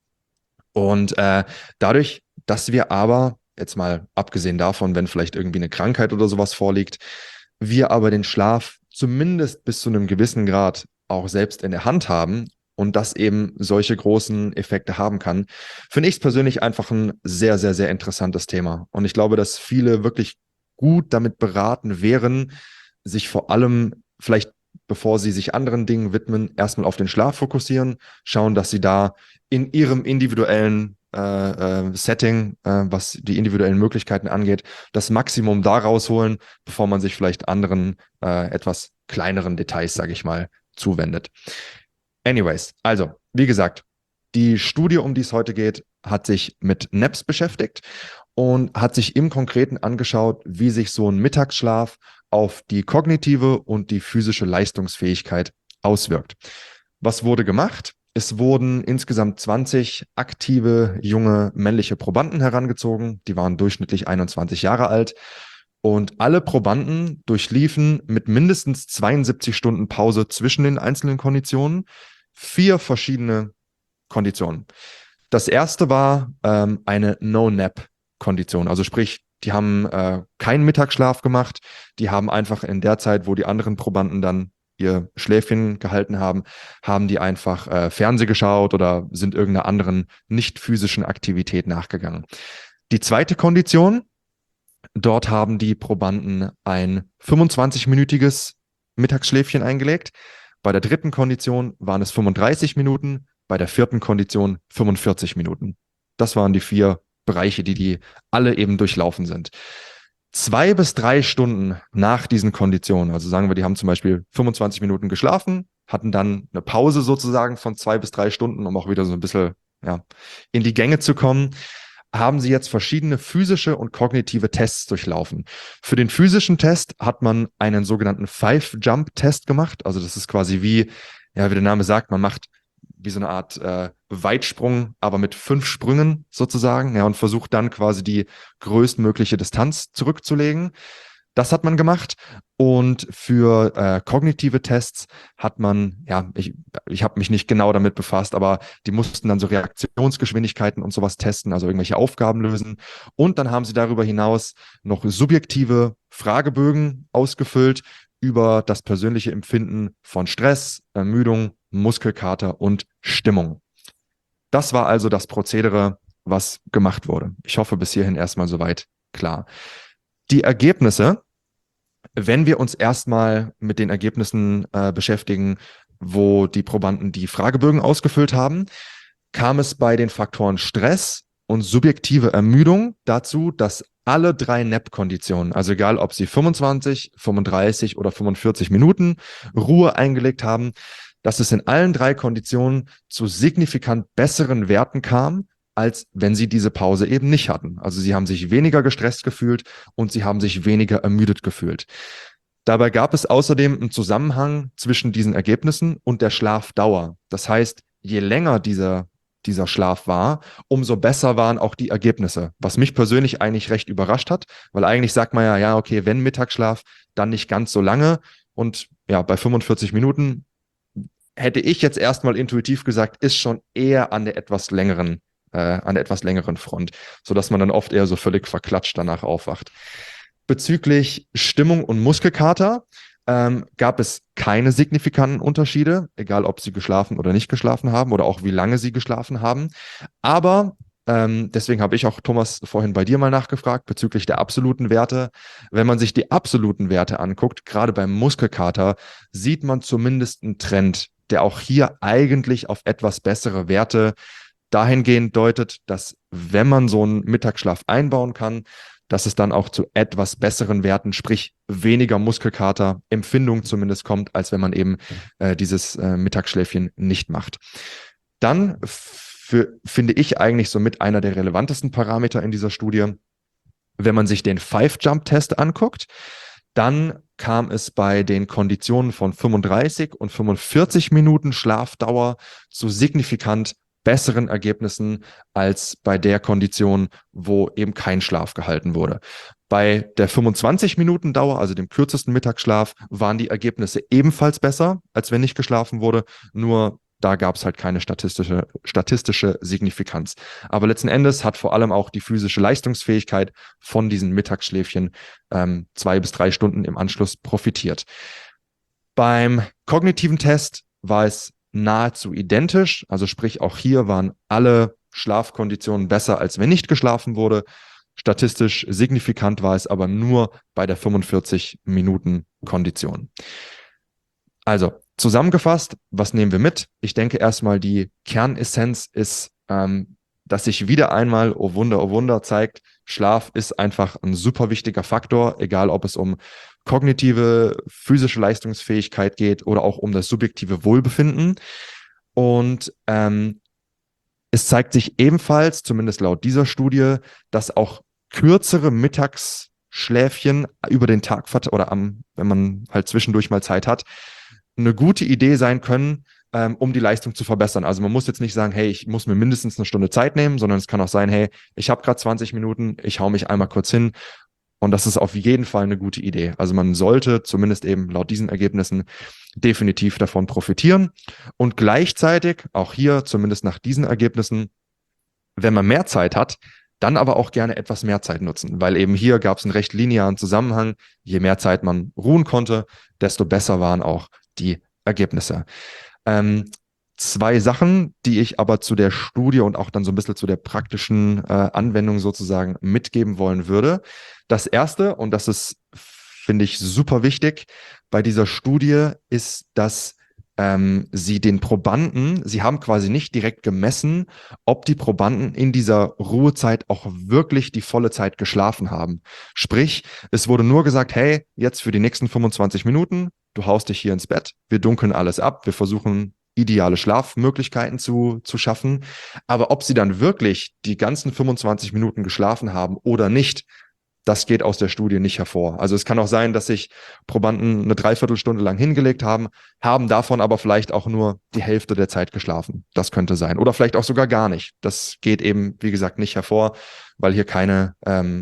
Und dadurch, dass wir aber, jetzt mal abgesehen davon, wenn vielleicht irgendwie eine Krankheit oder sowas vorliegt, wir aber den Schlaf zumindest bis zu einem gewissen Grad auch selbst in der Hand haben und das eben solche großen Effekte haben kann, finde ich es persönlich einfach ein sehr, sehr, sehr interessantes Thema. Und ich glaube, dass viele wirklich gut damit beraten wären, sich vor allem vielleicht, bevor sie sich anderen Dingen widmen, erstmal auf den Schlaf fokussieren, schauen, dass sie da in ihrem individuellen Setting, was die individuellen Möglichkeiten angeht, das Maximum da rausholen, bevor man sich vielleicht anderen etwas kleineren Details, sage ich mal, zuwendet. Anyways, also, wie gesagt, die Studie, um die es heute geht, hat sich mit Naps beschäftigt und hat sich im Konkreten angeschaut, wie sich so ein Mittagsschlaf auf die kognitive und die physische Leistungsfähigkeit auswirkt. Was wurde gemacht? Es wurden insgesamt 20 aktive, junge, männliche Probanden herangezogen. Die waren durchschnittlich 21 Jahre alt. Und alle Probanden durchliefen mit mindestens 72 Stunden Pause zwischen den einzelnen Konditionen 4 verschiedene Konditionen. Das erste war eine No-Nap-Kondition. Also sprich, die haben keinen Mittagsschlaf gemacht. Die haben einfach in der Zeit, wo die anderen Probanden dann ihr Schläfchen gehalten haben, haben die einfach Fernseh geschaut oder sind irgendeiner anderen nicht physischen Aktivität nachgegangen. Die zweite Kondition, dort haben die Probanden ein 25-minütiges Mittagsschläfchen eingelegt. Bei der dritten Kondition waren es 35 Minuten, bei der vierten Kondition 45 Minuten. Das waren die 4 Bereiche, die alle eben durchlaufen sind. 2 bis 3 Stunden nach diesen Konditionen, also sagen wir, die haben zum Beispiel 25 Minuten geschlafen, hatten dann eine Pause sozusagen von 2 bis 3 Stunden, um auch wieder so ein bisschen in die Gänge zu kommen, haben sie jetzt verschiedene physische und kognitive Tests durchlaufen. Für den physischen Test hat man einen sogenannten 5-Jump-Test gemacht. Also das ist quasi wie der Name sagt, man macht wie so eine Art Weitsprung, aber mit 5 Sprüngen sozusagen, und versucht dann quasi die größtmögliche Distanz zurückzulegen. Das hat man gemacht. Und für kognitive Tests hat man, ich habe mich nicht genau damit befasst, aber die mussten dann so Reaktionsgeschwindigkeiten und sowas testen, also irgendwelche Aufgaben lösen. Und dann haben sie darüber hinaus noch subjektive Fragebögen ausgefüllt über das persönliche Empfinden von Stress, Ermüdung, Muskelkater und Stimmung. Das war also das Prozedere, was gemacht wurde. Ich hoffe, bis hierhin erstmal soweit klar. Die Ergebnisse, wenn wir uns erstmal mit den Ergebnissen beschäftigen, wo die Probanden die Fragebögen ausgefüllt haben, kam es bei den Faktoren Stress und subjektive Ermüdung dazu, dass alle 3 Nap-Konditionen, also egal ob sie 25, 35 oder 45 Minuten Ruhe eingelegt haben, dass es in allen 3 Konditionen zu signifikant besseren Werten kam, als wenn sie diese Pause eben nicht hatten. Also sie haben sich weniger gestresst gefühlt und sie haben sich weniger ermüdet gefühlt. Dabei gab es außerdem einen Zusammenhang zwischen diesen Ergebnissen und der Schlafdauer. Das heißt, je länger dieser Schlaf war, umso besser waren auch die Ergebnisse, was mich persönlich eigentlich recht überrascht hat, weil eigentlich sagt man ja, okay, wenn Mittagsschlaf, dann nicht ganz so lange und bei 45 Minuten hätte ich jetzt erstmal intuitiv gesagt, ist schon eher an der etwas längeren Front, sodass man dann oft eher so völlig verklatscht danach aufwacht. Bezüglich Stimmung und Muskelkater gab es keine signifikanten Unterschiede, egal ob sie geschlafen oder nicht geschlafen haben oder auch wie lange sie geschlafen haben. Aber deswegen habe ich auch, Thomas, vorhin bei dir mal nachgefragt bezüglich der absoluten Werte. Wenn man sich die absoluten Werte anguckt, gerade beim Muskelkater, sieht man zumindest einen Trend, der auch hier eigentlich auf etwas bessere Werte dahingehend deutet, dass wenn man so einen Mittagsschlaf einbauen kann, dass es dann auch zu etwas besseren Werten, sprich weniger Muskelkater, Empfindung zumindest kommt, als wenn man eben dieses Mittagsschläfchen nicht macht. Dann finde ich eigentlich somit einer der relevantesten Parameter in dieser Studie, wenn man sich den 5-Jump-Test anguckt, dann kam es bei den Konditionen von 35 und 45 Minuten Schlafdauer zu signifikant besseren Ergebnissen als bei der Kondition, wo eben kein Schlaf gehalten wurde. Bei der 25-Minuten-Dauer, also dem kürzesten Mittagsschlaf, waren die Ergebnisse ebenfalls besser, als wenn nicht geschlafen wurde, nur da gab es halt keine statistische Signifikanz. Aber letzten Endes hat vor allem auch die physische Leistungsfähigkeit von diesen Mittagsschläfchen 2 bis 3 Stunden im Anschluss profitiert. Beim kognitiven Test war es nahezu identisch, also sprich auch hier waren alle Schlafkonditionen besser, als wenn nicht geschlafen wurde. Statistisch signifikant war es aber nur bei der 45-Minuten-Kondition. Also zusammengefasst, was nehmen wir mit? Ich denke erstmal, die Kernessenz ist, dass sich wieder einmal, oh Wunder, zeigt, Schlaf ist einfach ein super wichtiger Faktor, egal ob es um kognitive, physische Leistungsfähigkeit geht oder auch um das subjektive Wohlbefinden. Und es zeigt sich ebenfalls, zumindest laut dieser Studie, dass auch kürzere Mittagsschläfchen über den Tag oder wenn man halt zwischendurch mal Zeit hat, eine gute Idee sein können, um die Leistung zu verbessern. Also man muss jetzt nicht sagen, hey, ich muss mir mindestens eine Stunde Zeit nehmen, sondern es kann auch sein, hey, ich habe gerade 20 Minuten, ich hau mich einmal kurz hin. Und das ist auf jeden Fall eine gute Idee. Also man sollte zumindest eben laut diesen Ergebnissen definitiv davon profitieren. Und gleichzeitig, auch hier zumindest nach diesen Ergebnissen, wenn man mehr Zeit hat, dann aber auch gerne etwas mehr Zeit nutzen, weil eben hier gab es einen recht linearen Zusammenhang. Je mehr Zeit man ruhen konnte, desto besser waren auch die Ergebnisse. 2 Sachen, die ich aber zu der Studie und auch dann so ein bisschen zu der praktischen Anwendung sozusagen mitgeben wollen würde. Das erste, und das ist, finde ich, super wichtig bei dieser Studie, ist, dass sie haben quasi nicht direkt gemessen, ob die Probanden in dieser Ruhezeit auch wirklich die volle Zeit geschlafen haben. Sprich, es wurde nur gesagt, hey, jetzt für die nächsten 25 Minuten, du haust dich hier ins Bett, wir dunkeln alles ab, wir versuchen ideale Schlafmöglichkeiten zu schaffen. Aber ob sie dann wirklich die ganzen 25 Minuten geschlafen haben oder nicht, das geht aus der Studie nicht hervor. Also es kann auch sein, dass sich Probanden eine Dreiviertelstunde lang hingelegt haben davon aber vielleicht auch nur die Hälfte der Zeit geschlafen. Das könnte sein. Oder vielleicht auch sogar gar nicht. Das geht eben, wie gesagt, nicht hervor, weil hier keine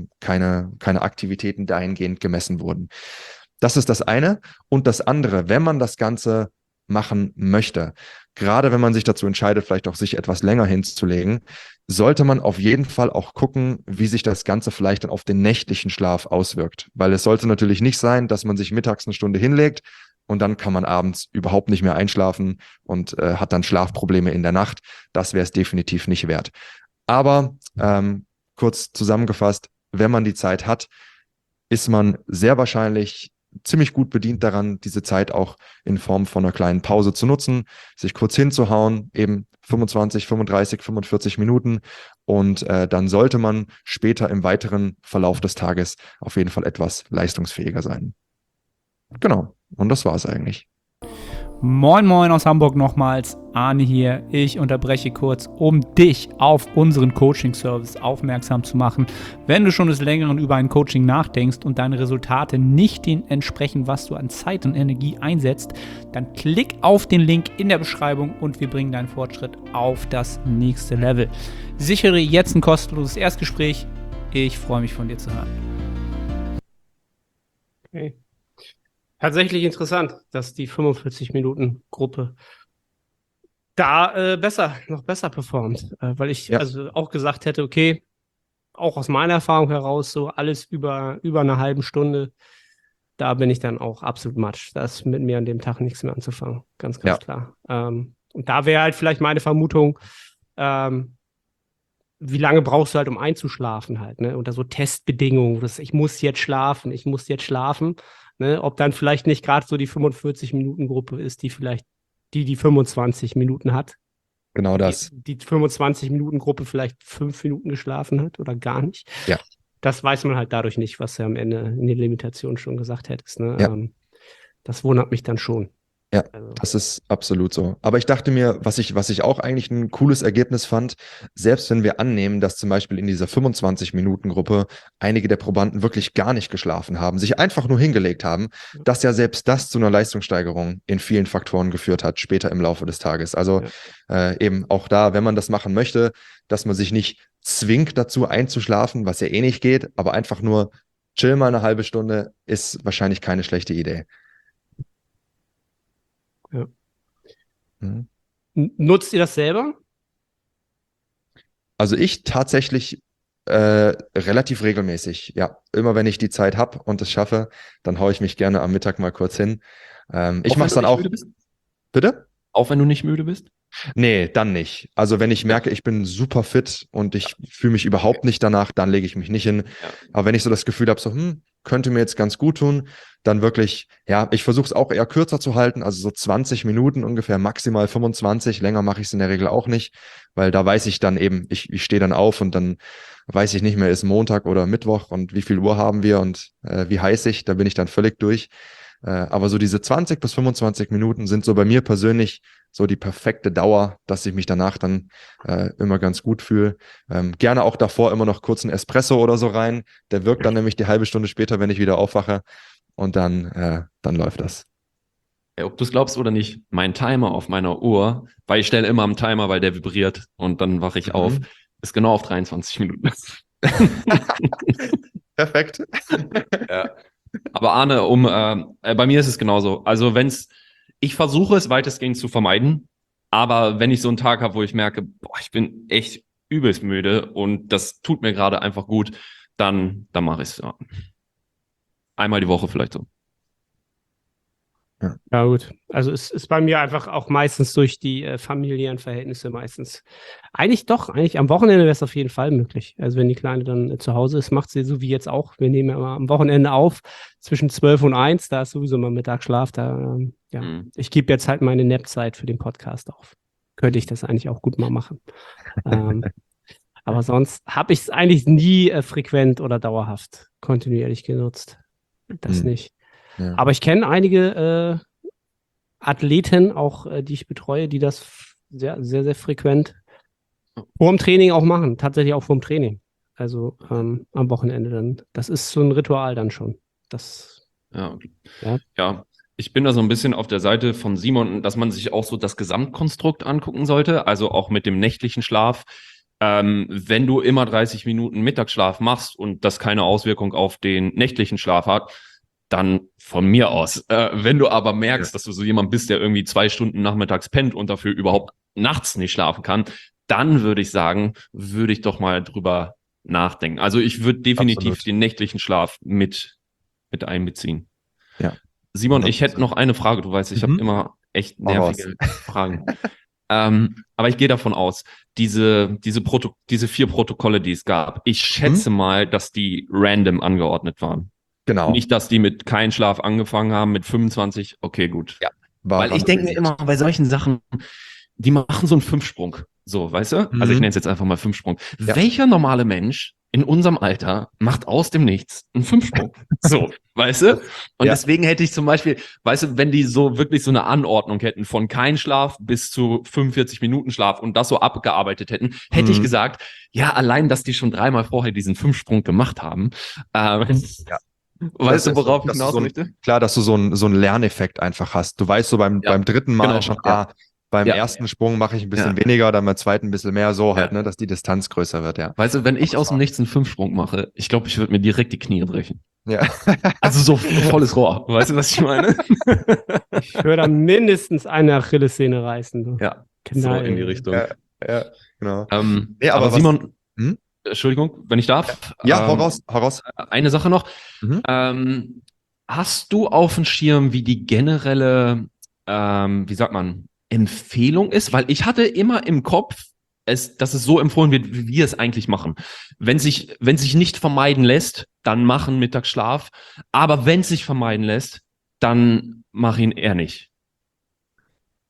Aktivitäten dahingehend gemessen wurden. Das ist das eine. Und das andere, wenn man das Ganze machen möchte, gerade wenn man sich dazu entscheidet, vielleicht auch sich etwas länger hinzulegen, sollte man auf jeden Fall auch gucken, wie sich das Ganze vielleicht dann auf den nächtlichen Schlaf auswirkt. Weil es sollte natürlich nicht sein, dass man sich mittags eine Stunde hinlegt und dann kann man abends überhaupt nicht mehr einschlafen und hat dann Schlafprobleme in der Nacht. Das wäre es definitiv nicht wert. Aber kurz zusammengefasst, wenn man die Zeit hat, ist man sehr wahrscheinlich ziemlich gut bedient daran, diese Zeit auch in Form von einer kleinen Pause zu nutzen, sich kurz hinzuhauen, eben 25, 35, 45 Minuten und dann sollte man später im weiteren Verlauf des Tages auf jeden Fall etwas leistungsfähiger sein. Genau, und das war es eigentlich. Moin Moin aus Hamburg nochmals, Arne hier. Ich unterbreche kurz, um dich auf unseren Coaching-Service aufmerksam zu machen. Wenn du schon des Längeren über ein Coaching nachdenkst und deine Resultate nicht dem entsprechen, was du an Zeit und Energie einsetzt, dann klick auf den Link in der Beschreibung und wir bringen deinen Fortschritt auf das nächste Level. Sichere jetzt ein kostenloses Erstgespräch. Ich freue mich, von dir zu hören. Okay. Tatsächlich interessant, dass die 45-Minuten-Gruppe da noch besser performt, weil ich also auch gesagt hätte, okay, auch aus meiner Erfahrung heraus, so alles über eine halbe Stunde, da bin ich dann auch absolut matsch. Da ist mit mir an dem Tag nichts mehr anzufangen, ganz klar. Und da wäre halt vielleicht meine Vermutung, wie lange brauchst du halt, um einzuschlafen halt, ne? Unter so Testbedingungen, ich muss jetzt schlafen, ne? Ob dann vielleicht nicht gerade so die 45-Minuten-Gruppe ist, die vielleicht die 25 Minuten hat. Genau das. Die 25-Minuten-Gruppe vielleicht 5 Minuten geschlafen hat oder gar nicht. Ja. Das weiß man halt dadurch nicht, was du am Ende in den Limitationen schon gesagt hättest. Ne? Ja. Das wundert mich dann schon. Ja, Also. das ist absolut so. Aber ich dachte mir, was ich auch eigentlich ein cooles Ergebnis fand, selbst wenn wir annehmen, dass zum Beispiel in dieser 25-Minuten-Gruppe einige der Probanden wirklich gar nicht geschlafen haben, sich einfach nur hingelegt haben, dass ja selbst das zu einer Leistungssteigerung in vielen Faktoren geführt hat, später im Laufe des Tages. Also eben auch da, wenn man das machen möchte, dass man sich nicht zwingt dazu einzuschlafen, was ja eh nicht geht, aber einfach nur chill mal eine halbe Stunde, ist wahrscheinlich keine schlechte Idee. Ja. Mhm. Nutzt ihr das selber? Also ich tatsächlich relativ regelmäßig, ja. Immer wenn ich die Zeit habe und es schaffe, dann haue ich mich gerne am Mittag mal kurz hin. Ich mache es dann auch. Bitte? Auch wenn du nicht müde bist? Nee, dann nicht. Also wenn ich merke, ich bin super fit und ich fühle mich überhaupt nicht danach, dann lege ich mich nicht hin. Ja. Aber wenn ich so das Gefühl habe, so, könnte mir jetzt ganz gut tun, dann wirklich, ja, ich versuche es auch eher kürzer zu halten, also so 20 Minuten ungefähr, maximal 25. Länger mache ich es in der Regel auch nicht, weil da weiß ich dann eben, ich stehe dann auf und dann weiß ich nicht mehr, ist Montag oder Mittwoch und wie viel Uhr haben wir und wie heiß ich, da bin ich dann völlig durch. Aber so diese 20 bis 25 Minuten sind so bei mir persönlich so die perfekte Dauer, dass ich mich danach dann immer ganz gut fühle. Gerne auch davor immer noch kurz einen Espresso oder so rein. Der wirkt dann nämlich die halbe Stunde später, wenn ich wieder aufwache. Und dann läuft das. Ja, ob du es glaubst oder nicht, mein Timer auf meiner Uhr, weil ich stelle immer einen Timer, weil der vibriert und dann wache ich auf, ist genau auf 23 Minuten. Perfekt. Ja. Aber Arne, bei mir ist es genauso. Also ich versuche es weitestgehend zu vermeiden, aber wenn ich so einen Tag habe, wo ich merke, boah, ich bin echt übelst müde und das tut mir gerade einfach gut, dann mache ich es. Ja. Einmal die Woche vielleicht so. Ja, gut. Also es ist bei mir einfach auch meistens durch die familiären Verhältnisse meistens. Eigentlich am Wochenende wäre es auf jeden Fall möglich. Also wenn die Kleine dann zu Hause ist, macht sie so wie jetzt auch. Wir nehmen ja immer am Wochenende auf, zwischen 12 und 1, da ist sowieso mal Mittagsschlaf. Ich gebe jetzt halt meine Nap-Zeit für den Podcast auf. Könnte ich das eigentlich auch gut mal machen. Aber sonst habe ich es eigentlich nie frequent oder dauerhaft kontinuierlich genutzt. Das nicht. Ja. Aber ich kenne einige Athleten, auch die ich betreue, die das sehr, sehr, sehr frequent vorm Training auch machen. Tatsächlich auch vorm Training. Also am Wochenende dann. Das ist so ein Ritual dann schon. Ja. Ich bin da so ein bisschen auf der Seite von Simon, dass man sich auch so das Gesamtkonstrukt angucken sollte. Also auch mit dem nächtlichen Schlaf. Wenn du immer 30 Minuten Mittagsschlaf machst und das keine Auswirkung auf den nächtlichen Schlaf hat, dann von mir aus. Wenn du aber merkst, dass du so jemand bist, der irgendwie 2 Stunden nachmittags pennt und dafür überhaupt nachts nicht schlafen kann, dann würde ich sagen, würde ich doch mal drüber nachdenken. Also ich würde definitiv den nächtlichen Schlaf mit einbeziehen. Ja. Simon, ich hätte noch eine Frage. Du weißt, ich habe immer echt nervige Fragen. Aber ich gehe davon aus, diese 4 Protokolle, die es gab, ich schätze mal, dass die random angeordnet waren. Genau. Nicht, dass die mit keinem Schlaf angefangen haben, mit 25, okay, gut. Ja, weil ich denke mir immer bei solchen Sachen, die machen so einen 5-Sprung. So, weißt du? Also ich nenne es jetzt einfach mal 5-Sprung. Ja. Welcher normale Mensch in unserem Alter macht aus dem Nichts einen 5-Sprung? So, weißt du? Und deswegen hätte ich zum Beispiel, weißt du, wenn die so wirklich so eine Anordnung hätten von kein Schlaf bis zu 45 Minuten Schlaf und das so abgearbeitet hätten, hätte ich gesagt, ja, allein, dass die schon 3-mal vorher diesen 5-Sprung gemacht haben, weißt du, worauf ich hinaus möchte? Klar, dass du so einen Lerneffekt einfach hast. Du weißt so beim 3. Mal schon, beim ersten Sprung mache ich ein bisschen weniger, dann beim zweiten ein bisschen mehr, so halt, ne, dass die Distanz größer wird, ja. Weißt du, wenn ich aus dem Nichts einen 5-Sprung mache, ich glaube, ich würde mir direkt die Knie brechen. Ja. Also so volles Rohr. Weißt du, was ich meine? Ich würde mindestens eine Achillessehne reißen. Du. Ja, so in die Richtung. Ja, genau. Aber Simon, Entschuldigung, wenn ich darf. Ja, hau raus. Eine Sache noch. Hast du auf dem Schirm, wie die generelle, wie sagt man, Empfehlung ist? Weil ich hatte immer im Kopf, dass es so empfohlen wird, wie wir es eigentlich machen. Wenn sich nicht vermeiden lässt, dann machen Mittagsschlaf. Aber wenn es sich vermeiden lässt, dann mach ihn eher nicht.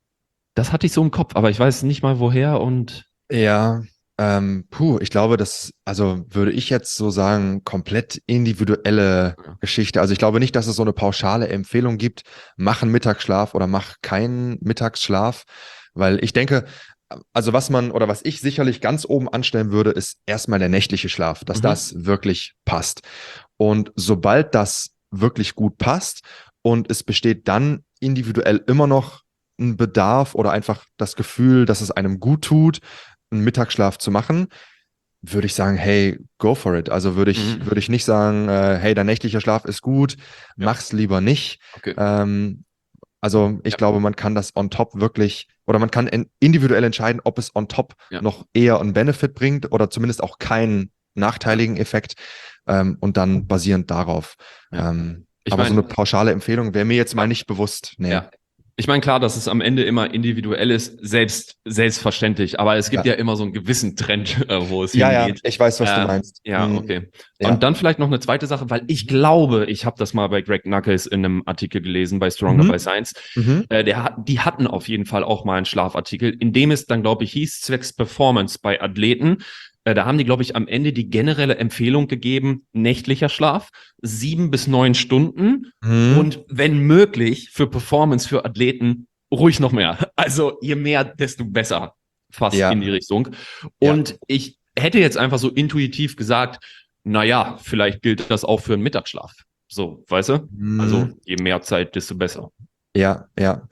Das hatte ich so im Kopf, aber ich weiß nicht mal woher und Ja, ich glaube, also würde ich jetzt so sagen, komplett individuelle Geschichte. Also ich glaube nicht, dass es so eine pauschale Empfehlung gibt, mach einen Mittagsschlaf oder mach keinen Mittagsschlaf, weil ich denke, also was ich sicherlich ganz oben anstellen würde, ist erstmal der nächtliche Schlaf, dass das wirklich passt. Und sobald das wirklich gut passt und es besteht dann individuell immer noch ein Bedarf oder einfach das Gefühl, dass es einem gut tut, einen Mittagsschlaf zu machen, würde ich sagen, hey, go for it. Also würde ich nicht sagen, hey, dein nächtlicher Schlaf ist gut, mach's lieber nicht. okay. Also ich glaube, man kann das on top wirklich, oder man kann individuell entscheiden, ob es on top noch eher einen Benefit bringt oder zumindest auch keinen nachteiligen Effekt, und dann basierend darauf. Aber so eine pauschale Empfehlung wäre mir jetzt mal nicht bewusst. Nee. Ja. Ich meine, klar, dass es am Ende immer individuell ist, selbstverständlich, aber es gibt ja immer so einen gewissen Trend, wo es hingeht. Ja, ich weiß, was du meinst. Ja, okay. Ja. Und dann vielleicht noch eine zweite Sache, weil ich glaube, ich habe das mal bei Greg Nuckols in einem Artikel gelesen, bei Stronger by Science. Die hatten auf jeden Fall auch mal einen Schlafartikel, in dem es dann, glaube ich, hieß, zwecks Performance bei Athleten. Da haben die, glaube ich, am Ende die generelle Empfehlung gegeben, nächtlicher Schlaf, 7 bis 9 Stunden und wenn möglich für Performance für Athleten ruhig noch mehr. Also je mehr, desto besser, fast in die Richtung. Und ich hätte jetzt einfach so intuitiv gesagt, naja, vielleicht gilt das auch für einen Mittagsschlaf. So, weißt du? Also je mehr Zeit, desto besser. Ja.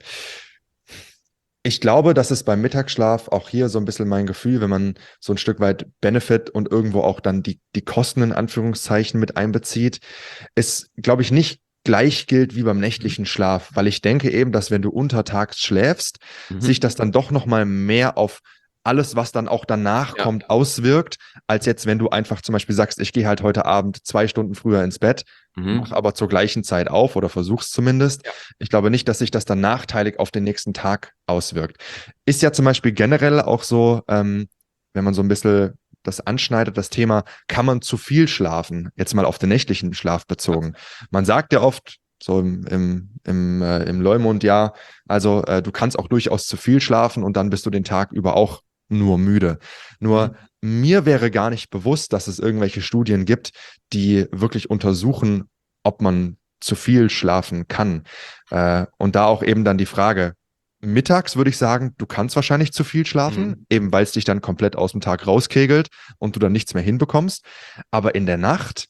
Ich glaube, das ist beim Mittagsschlaf auch hier so ein bisschen mein Gefühl, wenn man so ein Stück weit Benefit und irgendwo auch dann die Kosten in Anführungszeichen mit einbezieht, ist, glaube ich, nicht gleich gilt wie beim nächtlichen Schlaf, weil ich denke eben, dass wenn du untertags schläfst, sich das dann doch nochmal mehr auf alles, was dann auch danach kommt, auswirkt, als jetzt, wenn du einfach zum Beispiel sagst, ich gehe halt heute Abend 2 Stunden früher ins Bett, mach aber zur gleichen Zeit auf oder versuch's zumindest. Ich glaube nicht, dass sich das dann nachteilig auf den nächsten Tag auswirkt. Ist ja zum Beispiel generell auch so, wenn man so ein bisschen das anschneidet, das Thema, kann man zu viel schlafen? Jetzt mal auf den nächtlichen Schlaf bezogen. Man sagt ja oft, so im Leumund, also du kannst auch durchaus zu viel schlafen und dann bist du den Tag über auch nur müde. Nur mir wäre gar nicht bewusst, dass es irgendwelche Studien gibt, die wirklich untersuchen, ob man zu viel schlafen kann. Und da auch eben dann die Frage, mittags würde ich sagen, du kannst wahrscheinlich zu viel schlafen, eben weil es dich dann komplett aus dem Tag rauskegelt und du dann nichts mehr hinbekommst. Aber in der Nacht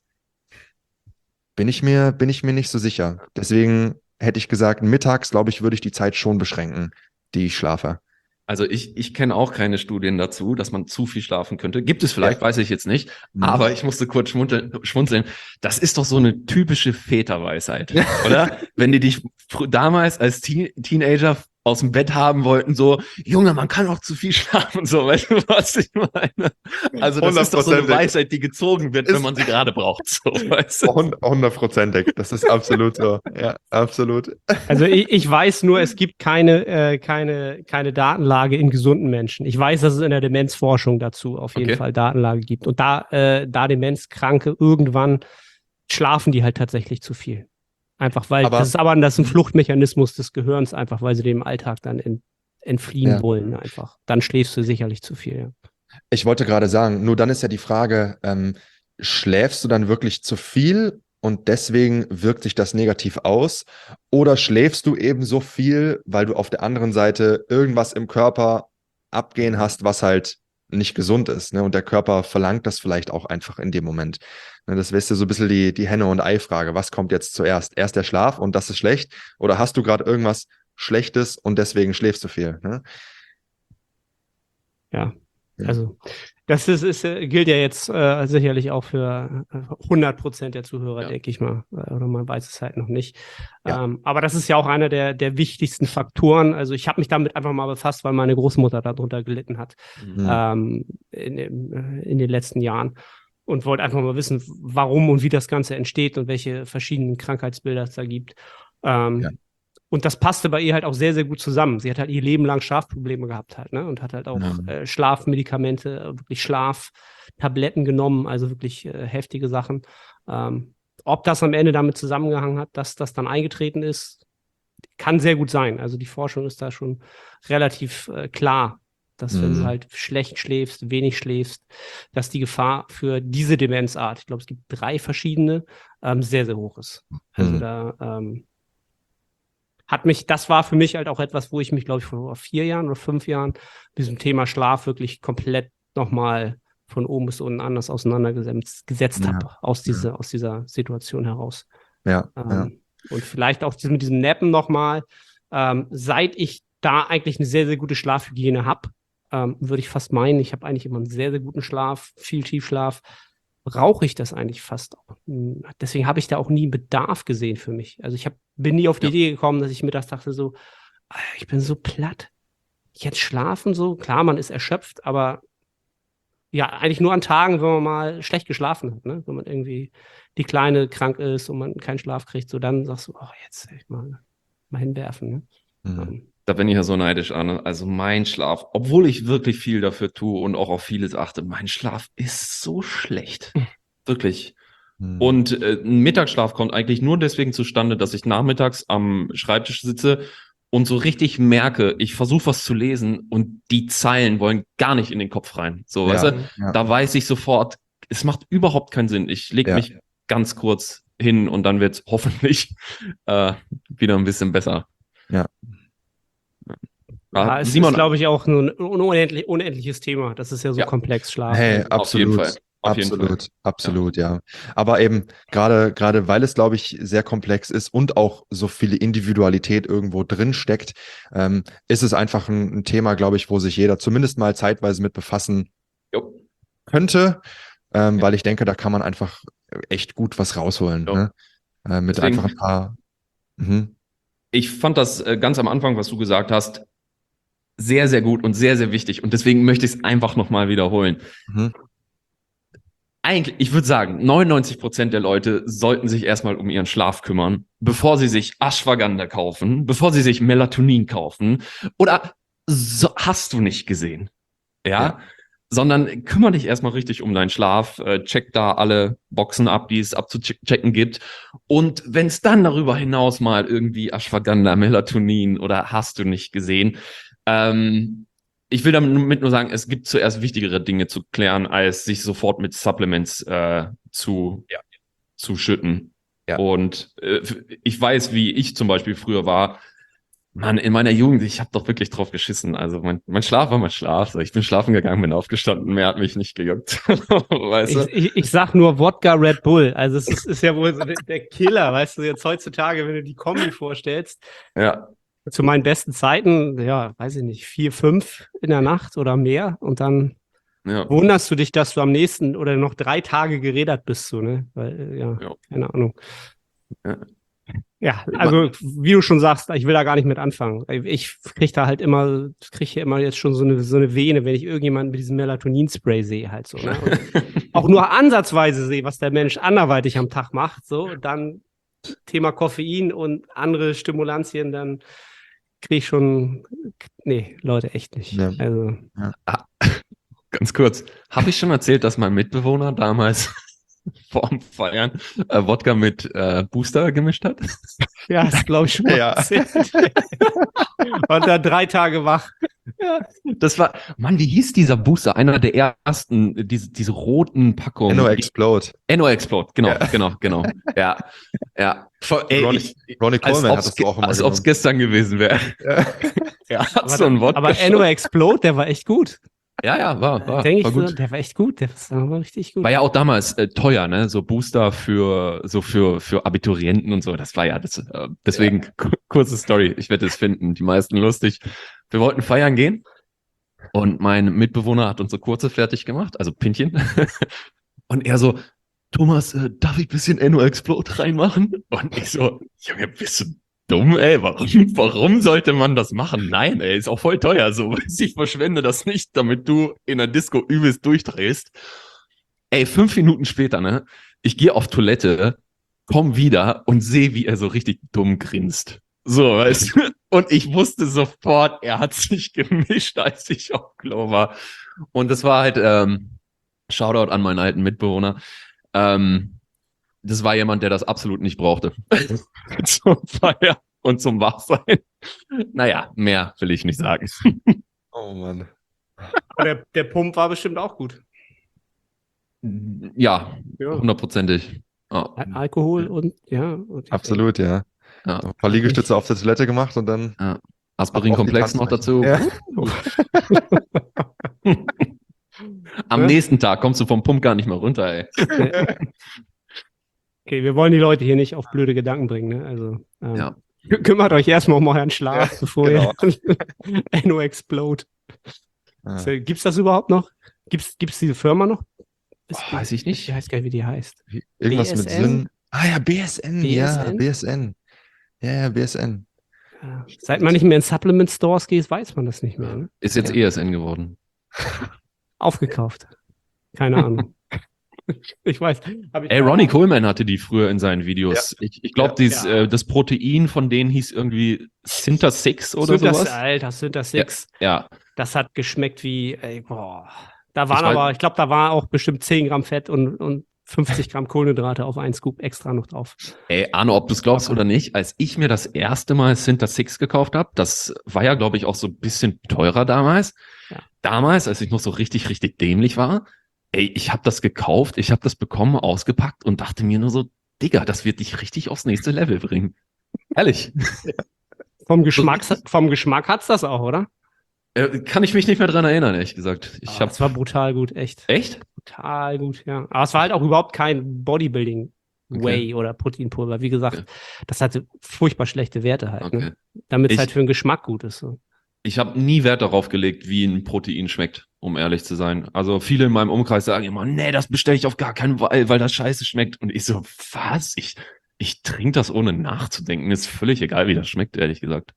bin ich mir nicht so sicher. Deswegen hätte ich gesagt, mittags, glaube ich, würde ich die Zeit schon beschränken, die ich schlafe. Also ich kenne auch keine Studien dazu, dass man zu viel schlafen könnte. Gibt es vielleicht, weiß ich jetzt nicht. Aber ich musste kurz schmunzeln. Das ist doch so eine typische Väterweisheit, oder? Wenn die dich damals als Teenager aus dem Bett haben wollten, so, Junge, man kann auch zu viel schlafen, so, weißt du, was ich meine? Also das ist doch so eine Weisheit, die gezogen wird, wenn man sie gerade braucht, so, weißt du? 100%. Das ist absolut so. Ja, absolut. Also ich weiß nur, es gibt keine Datenlage in gesunden Menschen. Ich weiß, dass es in der Demenzforschung dazu auf jeden Fall Datenlage gibt. Und da Demenzkranke irgendwann schlafen die halt tatsächlich zu viel. Einfach weil das ist ein Fluchtmechanismus des Gehirns, einfach weil sie dem Alltag dann entfliehen wollen einfach. Dann schläfst du sicherlich zu viel. Ja. Ich wollte gerade sagen, nur dann ist ja die Frage, schläfst du dann wirklich zu viel und deswegen wirkt sich das negativ aus? Oder schläfst du eben so viel, weil du auf der anderen Seite irgendwas im Körper abgehen hast, was halt nicht gesund ist, ne? Und der Körper verlangt das vielleicht auch einfach in dem Moment. Ne, das wäre so ein bisschen die Henne- und Ei-Frage. Was kommt jetzt zuerst? Erst der Schlaf und das ist schlecht? Oder hast du gerade irgendwas Schlechtes und deswegen schläfst du viel? Ne? Ja, also das gilt ja jetzt sicherlich auch für 100% der Zuhörer, denke ich mal. Oder man weiß es halt noch nicht. Ja. Aber das ist ja auch einer der wichtigsten Faktoren. Also ich habe mich damit einfach mal befasst, weil meine Großmutter darunter gelitten hat in den letzten Jahren. Und wollte einfach mal wissen, warum und wie das Ganze entsteht und welche verschiedenen Krankheitsbilder es da gibt. Und das passte bei ihr halt auch sehr, sehr gut zusammen. Sie hat halt ihr Leben lang Schlafprobleme gehabt halt, ne? Und hat halt auch Schlafmedikamente, wirklich Schlaftabletten genommen, also wirklich heftige Sachen. Ob das am Ende damit zusammengehangen hat, dass das dann eingetreten ist, kann sehr gut sein. Also die Forschung ist da schon relativ klar, dass wenn du halt schlecht schläfst, wenig schläfst, dass die Gefahr für diese Demenzart, ich glaube, es gibt 3 verschiedene, sehr, sehr hoch ist. Also das war für mich halt auch etwas, wo ich mich, glaube ich, vor 4 Jahren oder 5 Jahren mit diesem Thema Schlaf wirklich komplett nochmal von oben bis unten anders auseinandergesetzt habe, aus dieser Situation heraus. Ja. Und vielleicht auch mit diesem Nappen nochmal, seit ich da eigentlich eine sehr, sehr gute Schlafhygiene habe, würde ich fast meinen, ich habe eigentlich immer einen sehr, sehr guten Schlaf, viel Tiefschlaf, brauche ich das eigentlich fast auch. Deswegen habe ich da auch nie einen Bedarf gesehen für mich. Also bin nie auf die Idee gekommen, dass ich mittags dachte so, ich bin so platt. Jetzt schlafen so, klar, man ist erschöpft, aber ja, eigentlich nur an Tagen, wenn man mal schlecht geschlafen hat, ne? Wenn man irgendwie die Kleine krank ist und man keinen Schlaf kriegt, so dann sagst du, jetzt mal hinwerfen. Ne? Da bin ich ja so neidisch, Arne. Also mein Schlaf, obwohl ich wirklich viel dafür tue und auch auf vieles achte, mein Schlaf ist so schlecht. Wirklich. Und ein Mittagsschlaf kommt eigentlich nur deswegen zustande, dass ich nachmittags am Schreibtisch sitze und so richtig merke, ich versuche was zu lesen und die Zeilen wollen gar nicht in den Kopf rein. So, weißt du? Da weiß ich sofort, es macht überhaupt keinen Sinn. Ich lege mich ganz kurz hin und dann wird es hoffentlich wieder ein bisschen besser. Ja. Es ist, glaube ich, auch ein unendliches Thema. Das ist ja so komplex, Schlaf. Hey, absolut. Absolut, ja. Aber eben gerade weil es, glaube ich, sehr komplex ist und auch so viele Individualität irgendwo drin steckt, ist es einfach ein Thema, glaube ich, wo sich jeder zumindest mal zeitweise mit befassen könnte, weil ich denke, da kann man einfach echt gut was rausholen. Ne? Mit deswegen, einfach ein paar. Ich fand das ganz am Anfang, was du gesagt hast, sehr, sehr gut und sehr, sehr wichtig. Und deswegen möchte ich es einfach nochmal wiederholen. Eigentlich, ich würde sagen, 99% der Leute sollten sich erstmal um ihren Schlaf kümmern, bevor sie sich Ashwagandha kaufen, bevor sie sich Melatonin kaufen oder hast du nicht gesehen. Ja? Sondern kümmere dich erstmal richtig um deinen Schlaf, check da alle Boxen ab, die es abzuchecken gibt. Und wenn es dann darüber hinaus mal irgendwie Ashwagandha, Melatonin oder hast du nicht gesehen, ich will damit nur sagen, es gibt zuerst wichtigere Dinge zu klären, als sich sofort mit Supplements zu schütten. Ja. Und ich weiß, wie ich zum Beispiel früher war. Mann, in meiner Jugend, ich habe doch wirklich drauf geschissen. Also mein Schlaf war mein Schlaf. Ich bin schlafen gegangen, bin aufgestanden, mehr hat mich nicht gejuckt. Weißt du? Ich sag nur Wodka Red Bull. Also es ist ja wohl so der Killer, weißt du, jetzt heutzutage, wenn du die Kombi vorstellst. Ja. Zu meinen besten Zeiten, weiß ich nicht, 4, 5 in der Nacht oder mehr. Und dann wunderst du dich, dass du am nächsten oder noch 3 Tage gerädert bist, so, ne? Weil, keine Ahnung. Ja, also wie du schon sagst, ich will da gar nicht mit anfangen. Ich kriege hier immer jetzt schon so eine Vene, wenn ich irgendjemanden mit diesem Melatonin-Spray sehe, halt so, ne? Und auch nur ansatzweise sehe, was der Mensch anderweitig am Tag macht, so, dann Thema Koffein und andere Stimulantien, dann kriege ich schon, nee, Leute, echt nicht. Ja. Also. Ganz kurz, habe ich schon erzählt, dass mein Mitbewohner damals vor dem Feiern Wodka mit Booster gemischt hat? Ja, das glaube ich schon mal erzählt. Und dann 3 Tage wach. Ja, das war, Mann, wie hieß dieser Booster? Einer der ersten, diese roten Packungen. Explode, genau. Ja. Ronnie Coleman hat das auch immer als ob es gestern gewesen wäre. Hat so ein Wodka. Aber Explode, der war echt gut. Ja, war gut. Der war echt gut, der war richtig gut. War ja auch damals teuer, ne? So Booster für Abiturienten und so. Das war deswegen kurze Story. Ich werde es finden. Die meisten lustig. Wir wollten feiern gehen und mein Mitbewohner hat unsere Kurze fertig gemacht, also Pintchen. Und er so, Thomas, darf ich ein bisschen Enno Explode reinmachen? Und ich so, Junge, bist du dumm, ey? Warum sollte man das machen? Nein, ey, ist auch voll teuer. So, ich verschwende das nicht, damit du in der Disco übelst durchdrehst. Ey, 5 Minuten später, ne? Ich gehe auf Toilette, komm wieder und sehe, wie er so richtig dumm grinst. So, weißt du? Und ich wusste sofort, er hat sich gemischt, als ich auf Klo war. Und das war halt, Shoutout an meinen alten Mitbewohner. Das war jemand, der das absolut nicht brauchte. Zum Feiern. und zum Wachsein. Naja, mehr will ich nicht sagen. Oh Mann. Aber der Pump war bestimmt auch gut. Ja, Ja. 100%. Ja. Alkohol und Absolut, ja. Ja. Ein paar Liegestütze auf der Toilette gemacht und dann. Aspirin-Komplex noch dazu. Ja. Am nächsten Tag kommst du vom Pump gar nicht mehr runter, ey. Okay, wir wollen die Leute hier nicht auf blöde Gedanken bringen. Ne? Also Ja. kümmert euch erstmal um euren Schlaf, bevor genau. ihr Enno Explode. Ja. Gibt's das überhaupt noch? Gibt's diese Firma noch? Weiß ich nicht. Ich weiß gar nicht, wie die heißt. Irgendwas mit BSN? Sinn. Ah ja, BSN. Ja, BSN? BSN. Ja, BSN. Ja. Seit man nicht mehr in Supplement Stores geht, weiß man das nicht mehr. Ne? Ist jetzt ESN geworden. Aufgekauft. Keine Ahnung. Ich weiß. Ey, Ronnie Coleman hatte die früher in seinen Videos. Ja. Ich glaube, das Protein von denen hieß irgendwie Sinter 6 oder sowas. Alter, Sinter 6. Ja. Das hat geschmeckt wie, ey, boah. Da waren ich glaube, da war auch bestimmt 10 Gramm Fett und 50 Gramm Kohlenhydrate auf einen Scoop extra noch drauf. Ey, Arno, ob du es glaubst oder nicht, als ich mir das erste Mal Sinter 6 gekauft habe, das war ja, glaube ich, auch so ein bisschen teurer damals. Ja. Damals, als ich noch so richtig, richtig dämlich war, ey, ich habe das gekauft, ich habe das bekommen, ausgepackt und dachte mir nur so, Digga, das wird dich richtig aufs nächste Level bringen. Ehrlich. Vom Geschmack hat's das auch, oder? Kann ich mich nicht mehr dran erinnern, ehrlich gesagt. Das war brutal gut, echt. Echt? Brutal gut, ja. Aber es war halt auch überhaupt kein Bodybuilding-Whey oder Proteinpulver. Wie gesagt, das hatte furchtbar schlechte Werte halt, ne? Damit es halt für den Geschmack gut ist. So. Ich habe nie Wert darauf gelegt, wie ein Protein schmeckt, um ehrlich zu sein. Also viele in meinem Umkreis sagen immer, nee, das bestelle ich auf gar keinen Fall, weil das scheiße schmeckt. Und ich so, was? Ich trinke das ohne nachzudenken. Mir ist völlig egal, wie das schmeckt, ehrlich gesagt.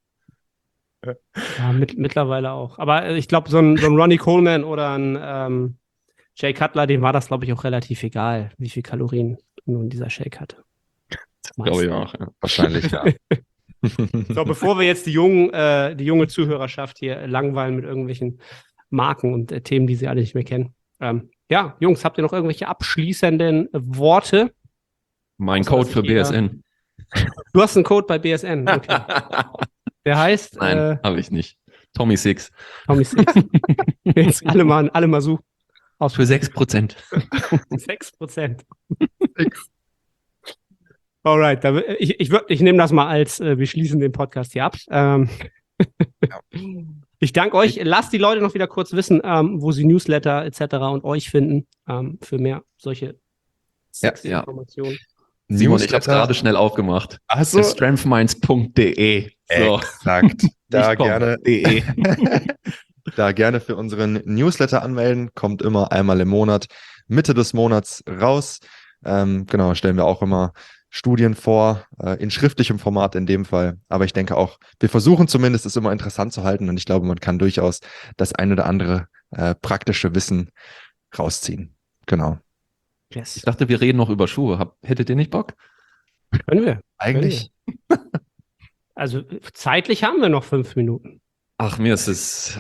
Ja, mittlerweile auch. Aber ich glaube, so ein Ronnie Coleman oder ein Jay Cutler, dem war das, glaube ich, auch relativ egal, wie viel Kalorien nun dieser Shake hatte. Glaube ich auch, ja. Wahrscheinlich, ja. So, bevor wir jetzt die junge Zuhörerschaft hier langweilen mit irgendwelchen Marken und Themen, die sie alle nicht mehr kennen. Ja, Jungs, habt ihr noch irgendwelche abschließenden Worte? Mein Code für BSN. Du hast einen Code bei BSN, okay. Der heißt? Nein, habe ich nicht. Tommy 6. Tommy 6. Jetzt alle mal suchen. Für 6%. 6%. Alright, ich nehme das mal als, wir schließen den Podcast hier ab. Ich danke euch. Lasst die Leute noch wieder kurz wissen, wo sie Newsletter etc. und euch finden, für mehr solche Informationen. Simon, ich habe es gerade schnell aufgemacht. Achso. strengthminds.de. So. Exakt. Da gerne. Da gerne für unseren Newsletter anmelden. Kommt immer einmal im Monat, Mitte des Monats raus. Genau, stellen wir auch immer Studien vor, in schriftlichem Format in dem Fall. Aber ich denke auch, wir versuchen zumindest, es immer interessant zu halten. Und ich glaube, man kann durchaus das ein oder andere praktische Wissen rausziehen. Genau. Yes. Ich dachte, wir reden noch über Schuhe. Hättet ihr nicht Bock? Können wir. Eigentlich. Also zeitlich haben wir noch 5 Minuten. Ach, mir ist es.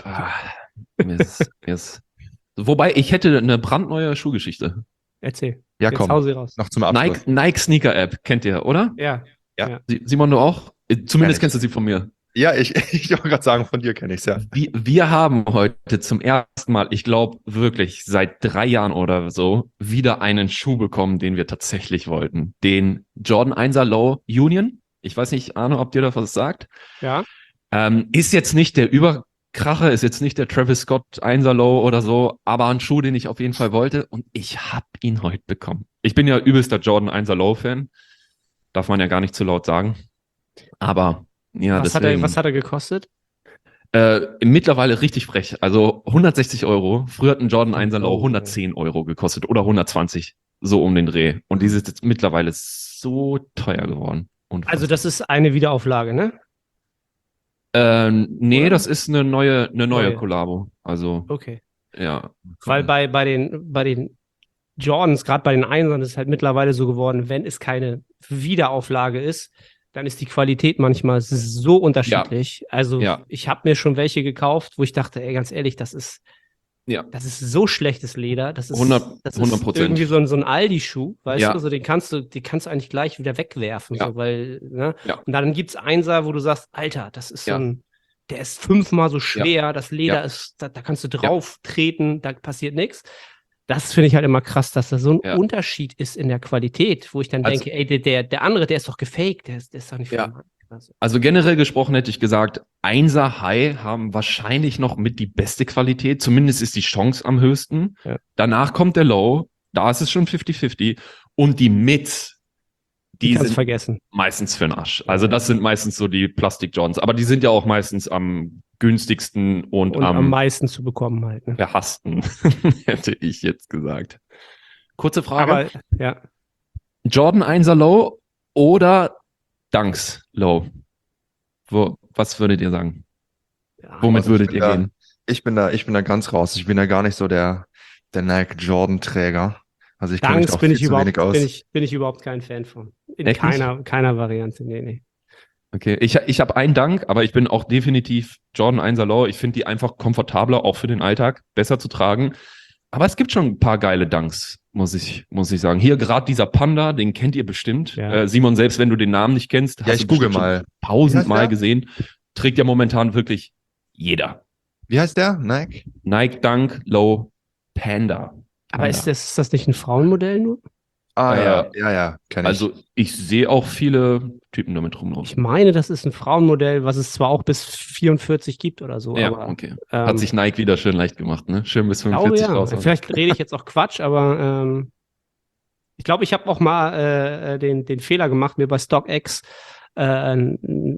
Wobei, ich hätte eine brandneue Schuhgeschichte. Erzähl. Ja, Jetzt komm. hau sie raus. Noch zum Abschluss. Nike Sneaker App, kennt ihr, oder? Ja. Simon, du auch? Zumindest Kenn ich. kennst du sie von mir. Ja, ich wollte gerade sagen, von dir kenne ich es ja. Wir haben heute zum ersten Mal, ich glaube wirklich seit 3 Jahren oder so, wieder einen Schuh bekommen, den wir tatsächlich wollten. Den Jordan 1er Low Union. Ich weiß nicht, Arno, ob dir das was sagt. Ja. Ist jetzt nicht der Überkracher, ist jetzt nicht der Travis Scott 1er Low oder so, aber ein Schuh, den ich auf jeden Fall wollte. Und ich habe ihn heute bekommen. Ich bin ja übelster Jordan 1er Low Fan. Darf man ja gar nicht zu laut sagen. Aber ja, was hat er gekostet? Mittlerweile richtig frech. Also 160 €. Früher hat ein Jordan 1er Low 110 € gekostet oder 120, so um den Dreh. Und die ist jetzt mittlerweile so teuer geworden. Unfassbar. Also das ist eine Wiederauflage, ne? Nee, Oder? das ist eine neue Kollabo. Also, Okay. ja. Weil bei den Jordans, gerade bei den Einsern, ist es halt mittlerweile so geworden, wenn es keine Wiederauflage ist, dann ist die Qualität manchmal so unterschiedlich. Also ich habe mir schon welche gekauft, wo ich dachte, ey, ganz ehrlich, das ist Ja. Das ist so schlechtes Leder. Das ist 100%. irgendwie so ein Aldi-Schuh, weißt Ja. du? Also den kannst du eigentlich gleich wieder wegwerfen. Ja. So, weil, ne? Ja. Und dann gibt's Einser, wo du sagst, Alter, das ist Ja. der ist 5-mal so schwer, das Leder Ja. ist, da kannst du drauf treten, da passiert nichts. Das finde ich halt immer krass, dass da so ein Unterschied ist in der Qualität, wo ich dann denke, ey, der andere, der ist doch gefaked, der ist doch nicht von Nike. Also generell gesprochen hätte ich gesagt, 1er High haben wahrscheinlich noch mit die beste Qualität. Zumindest ist die Chance am höchsten. Ja. Danach kommt der Low. Da ist es schon 50-50. Und die Mids, die kannst sind vergessen. meistens für den Arsch. Also das sind meistens so die Plastik-Johns. Aber die sind ja auch meistens am günstigsten und am meisten zu bekommen halt. Ne? verhassten, hätte ich jetzt gesagt. Kurze Frage. Aber, ja. Jordan 1er Low oder Dunks Low? Was würdet ihr sagen? Womit Also würdet ihr gehen? Ich bin da ganz raus. Ich bin da gar nicht so der Nike Jordan-Träger. Also ich kenne mich da Dunks auch bin viel ich zu wenig aus. bin ich überhaupt kein Fan von. In Echt nicht? keiner Variante. Nee. Okay, ich habe einen Dunk, aber ich bin auch definitiv Jordan 1er Low. Ich finde die einfach komfortabler, auch für den Alltag, besser zu tragen. Aber es gibt schon ein paar geile Dunks, muss ich sagen. Hier gerade dieser Panda, den kennt ihr bestimmt. Ja. Simon, selbst wenn du den Namen nicht kennst, Ja, hast ich du google bestimmt mal. schon 1000-mal Wie heißt der? gesehen. Trägt ja momentan wirklich jeder. Wie heißt der? Nike? Nike Dunk Low Panda. Aber ist das nicht ein Frauenmodell nur? Ah, ja, kenne ich. Also ich sehe auch viele Typen damit rumlaufen. Ich meine, das ist ein Frauenmodell, was es zwar auch bis 44 gibt oder so. Ja, aber, okay. Hat sich Nike wieder schön leicht gemacht, ne? Schön bis 45 raus. Vielleicht rede ich jetzt auch Quatsch, aber ich glaube, ich habe auch mal den Fehler gemacht, mir bei StockX einen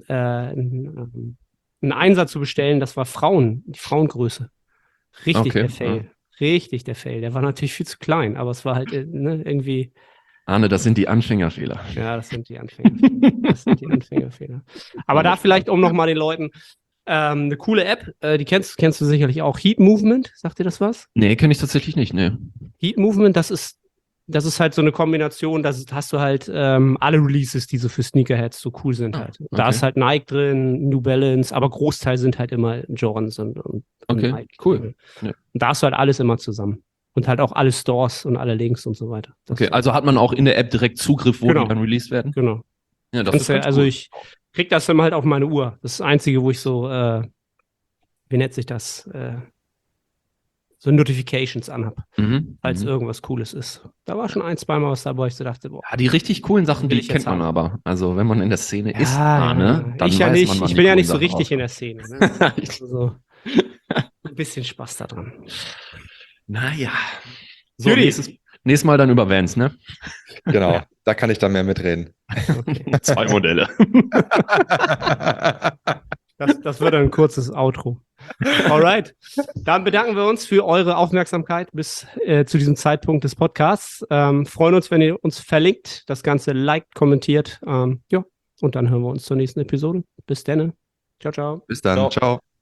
Einsatz zu bestellen. Das war die Frauengröße. Richtig Okay, der Fail. Richtig der Fail. Der war natürlich viel zu klein, aber es war halt irgendwie. Arne, das sind die Anfängerfehler. Ja, das sind die Anfängerfehler. Aber da vielleicht, um nochmal den Leuten eine coole App, die kennst du sicherlich auch. Heat Movement, sagt dir das was? Nee, kenne ich tatsächlich nicht, ne. Heat Movement, das ist halt so eine Kombination, hast du halt alle Releases, die so für Sneakerheads so cool sind halt. Da okay. ist halt Nike drin, New Balance, aber Großteil sind halt immer Jordans und Okay, Nike. cool. Ja. Und da hast du halt alles immer zusammen. Und halt auch alle Stores und alle Links und so weiter. Okay, also hat man auch in der App direkt Zugriff, wo Genau. die dann released werden? Genau. Ja, das ist ganz also cool. ich krieg das immer halt auf meine Uhr. Das ist das Einzige, wo ich so, wie nennt sich das? So Notifications anhab, falls irgendwas Cooles ist. Da war schon 1-2 Mal was dabei, wo ich so dachte, boah. Ja, die richtig coolen Sachen, Will die ich kennt jetzt man haben. aber. Also wenn man in der Szene ist, Ja, Arne, dann ich ja weiß nicht. man, wann Ich die bin ja coolen nicht so Sachen richtig in rauskommen. der Szene. Ne? Also, ein bisschen Spaß daran. Naja. So, Judy. nächstes Mal dann über Vans, ne? Genau, da kann ich dann mehr mitreden. Okay. 2 Modelle. Das wird ein kurzes Outro. Alright. Dann bedanken wir uns für eure Aufmerksamkeit bis zu diesem Zeitpunkt des Podcasts. Freuen uns, wenn ihr uns verlinkt, das Ganze liked, kommentiert. Ja, und dann hören wir uns zur nächsten Episode. Bis dann. Ciao, ciao. Bis dann. Ciao. Ciao.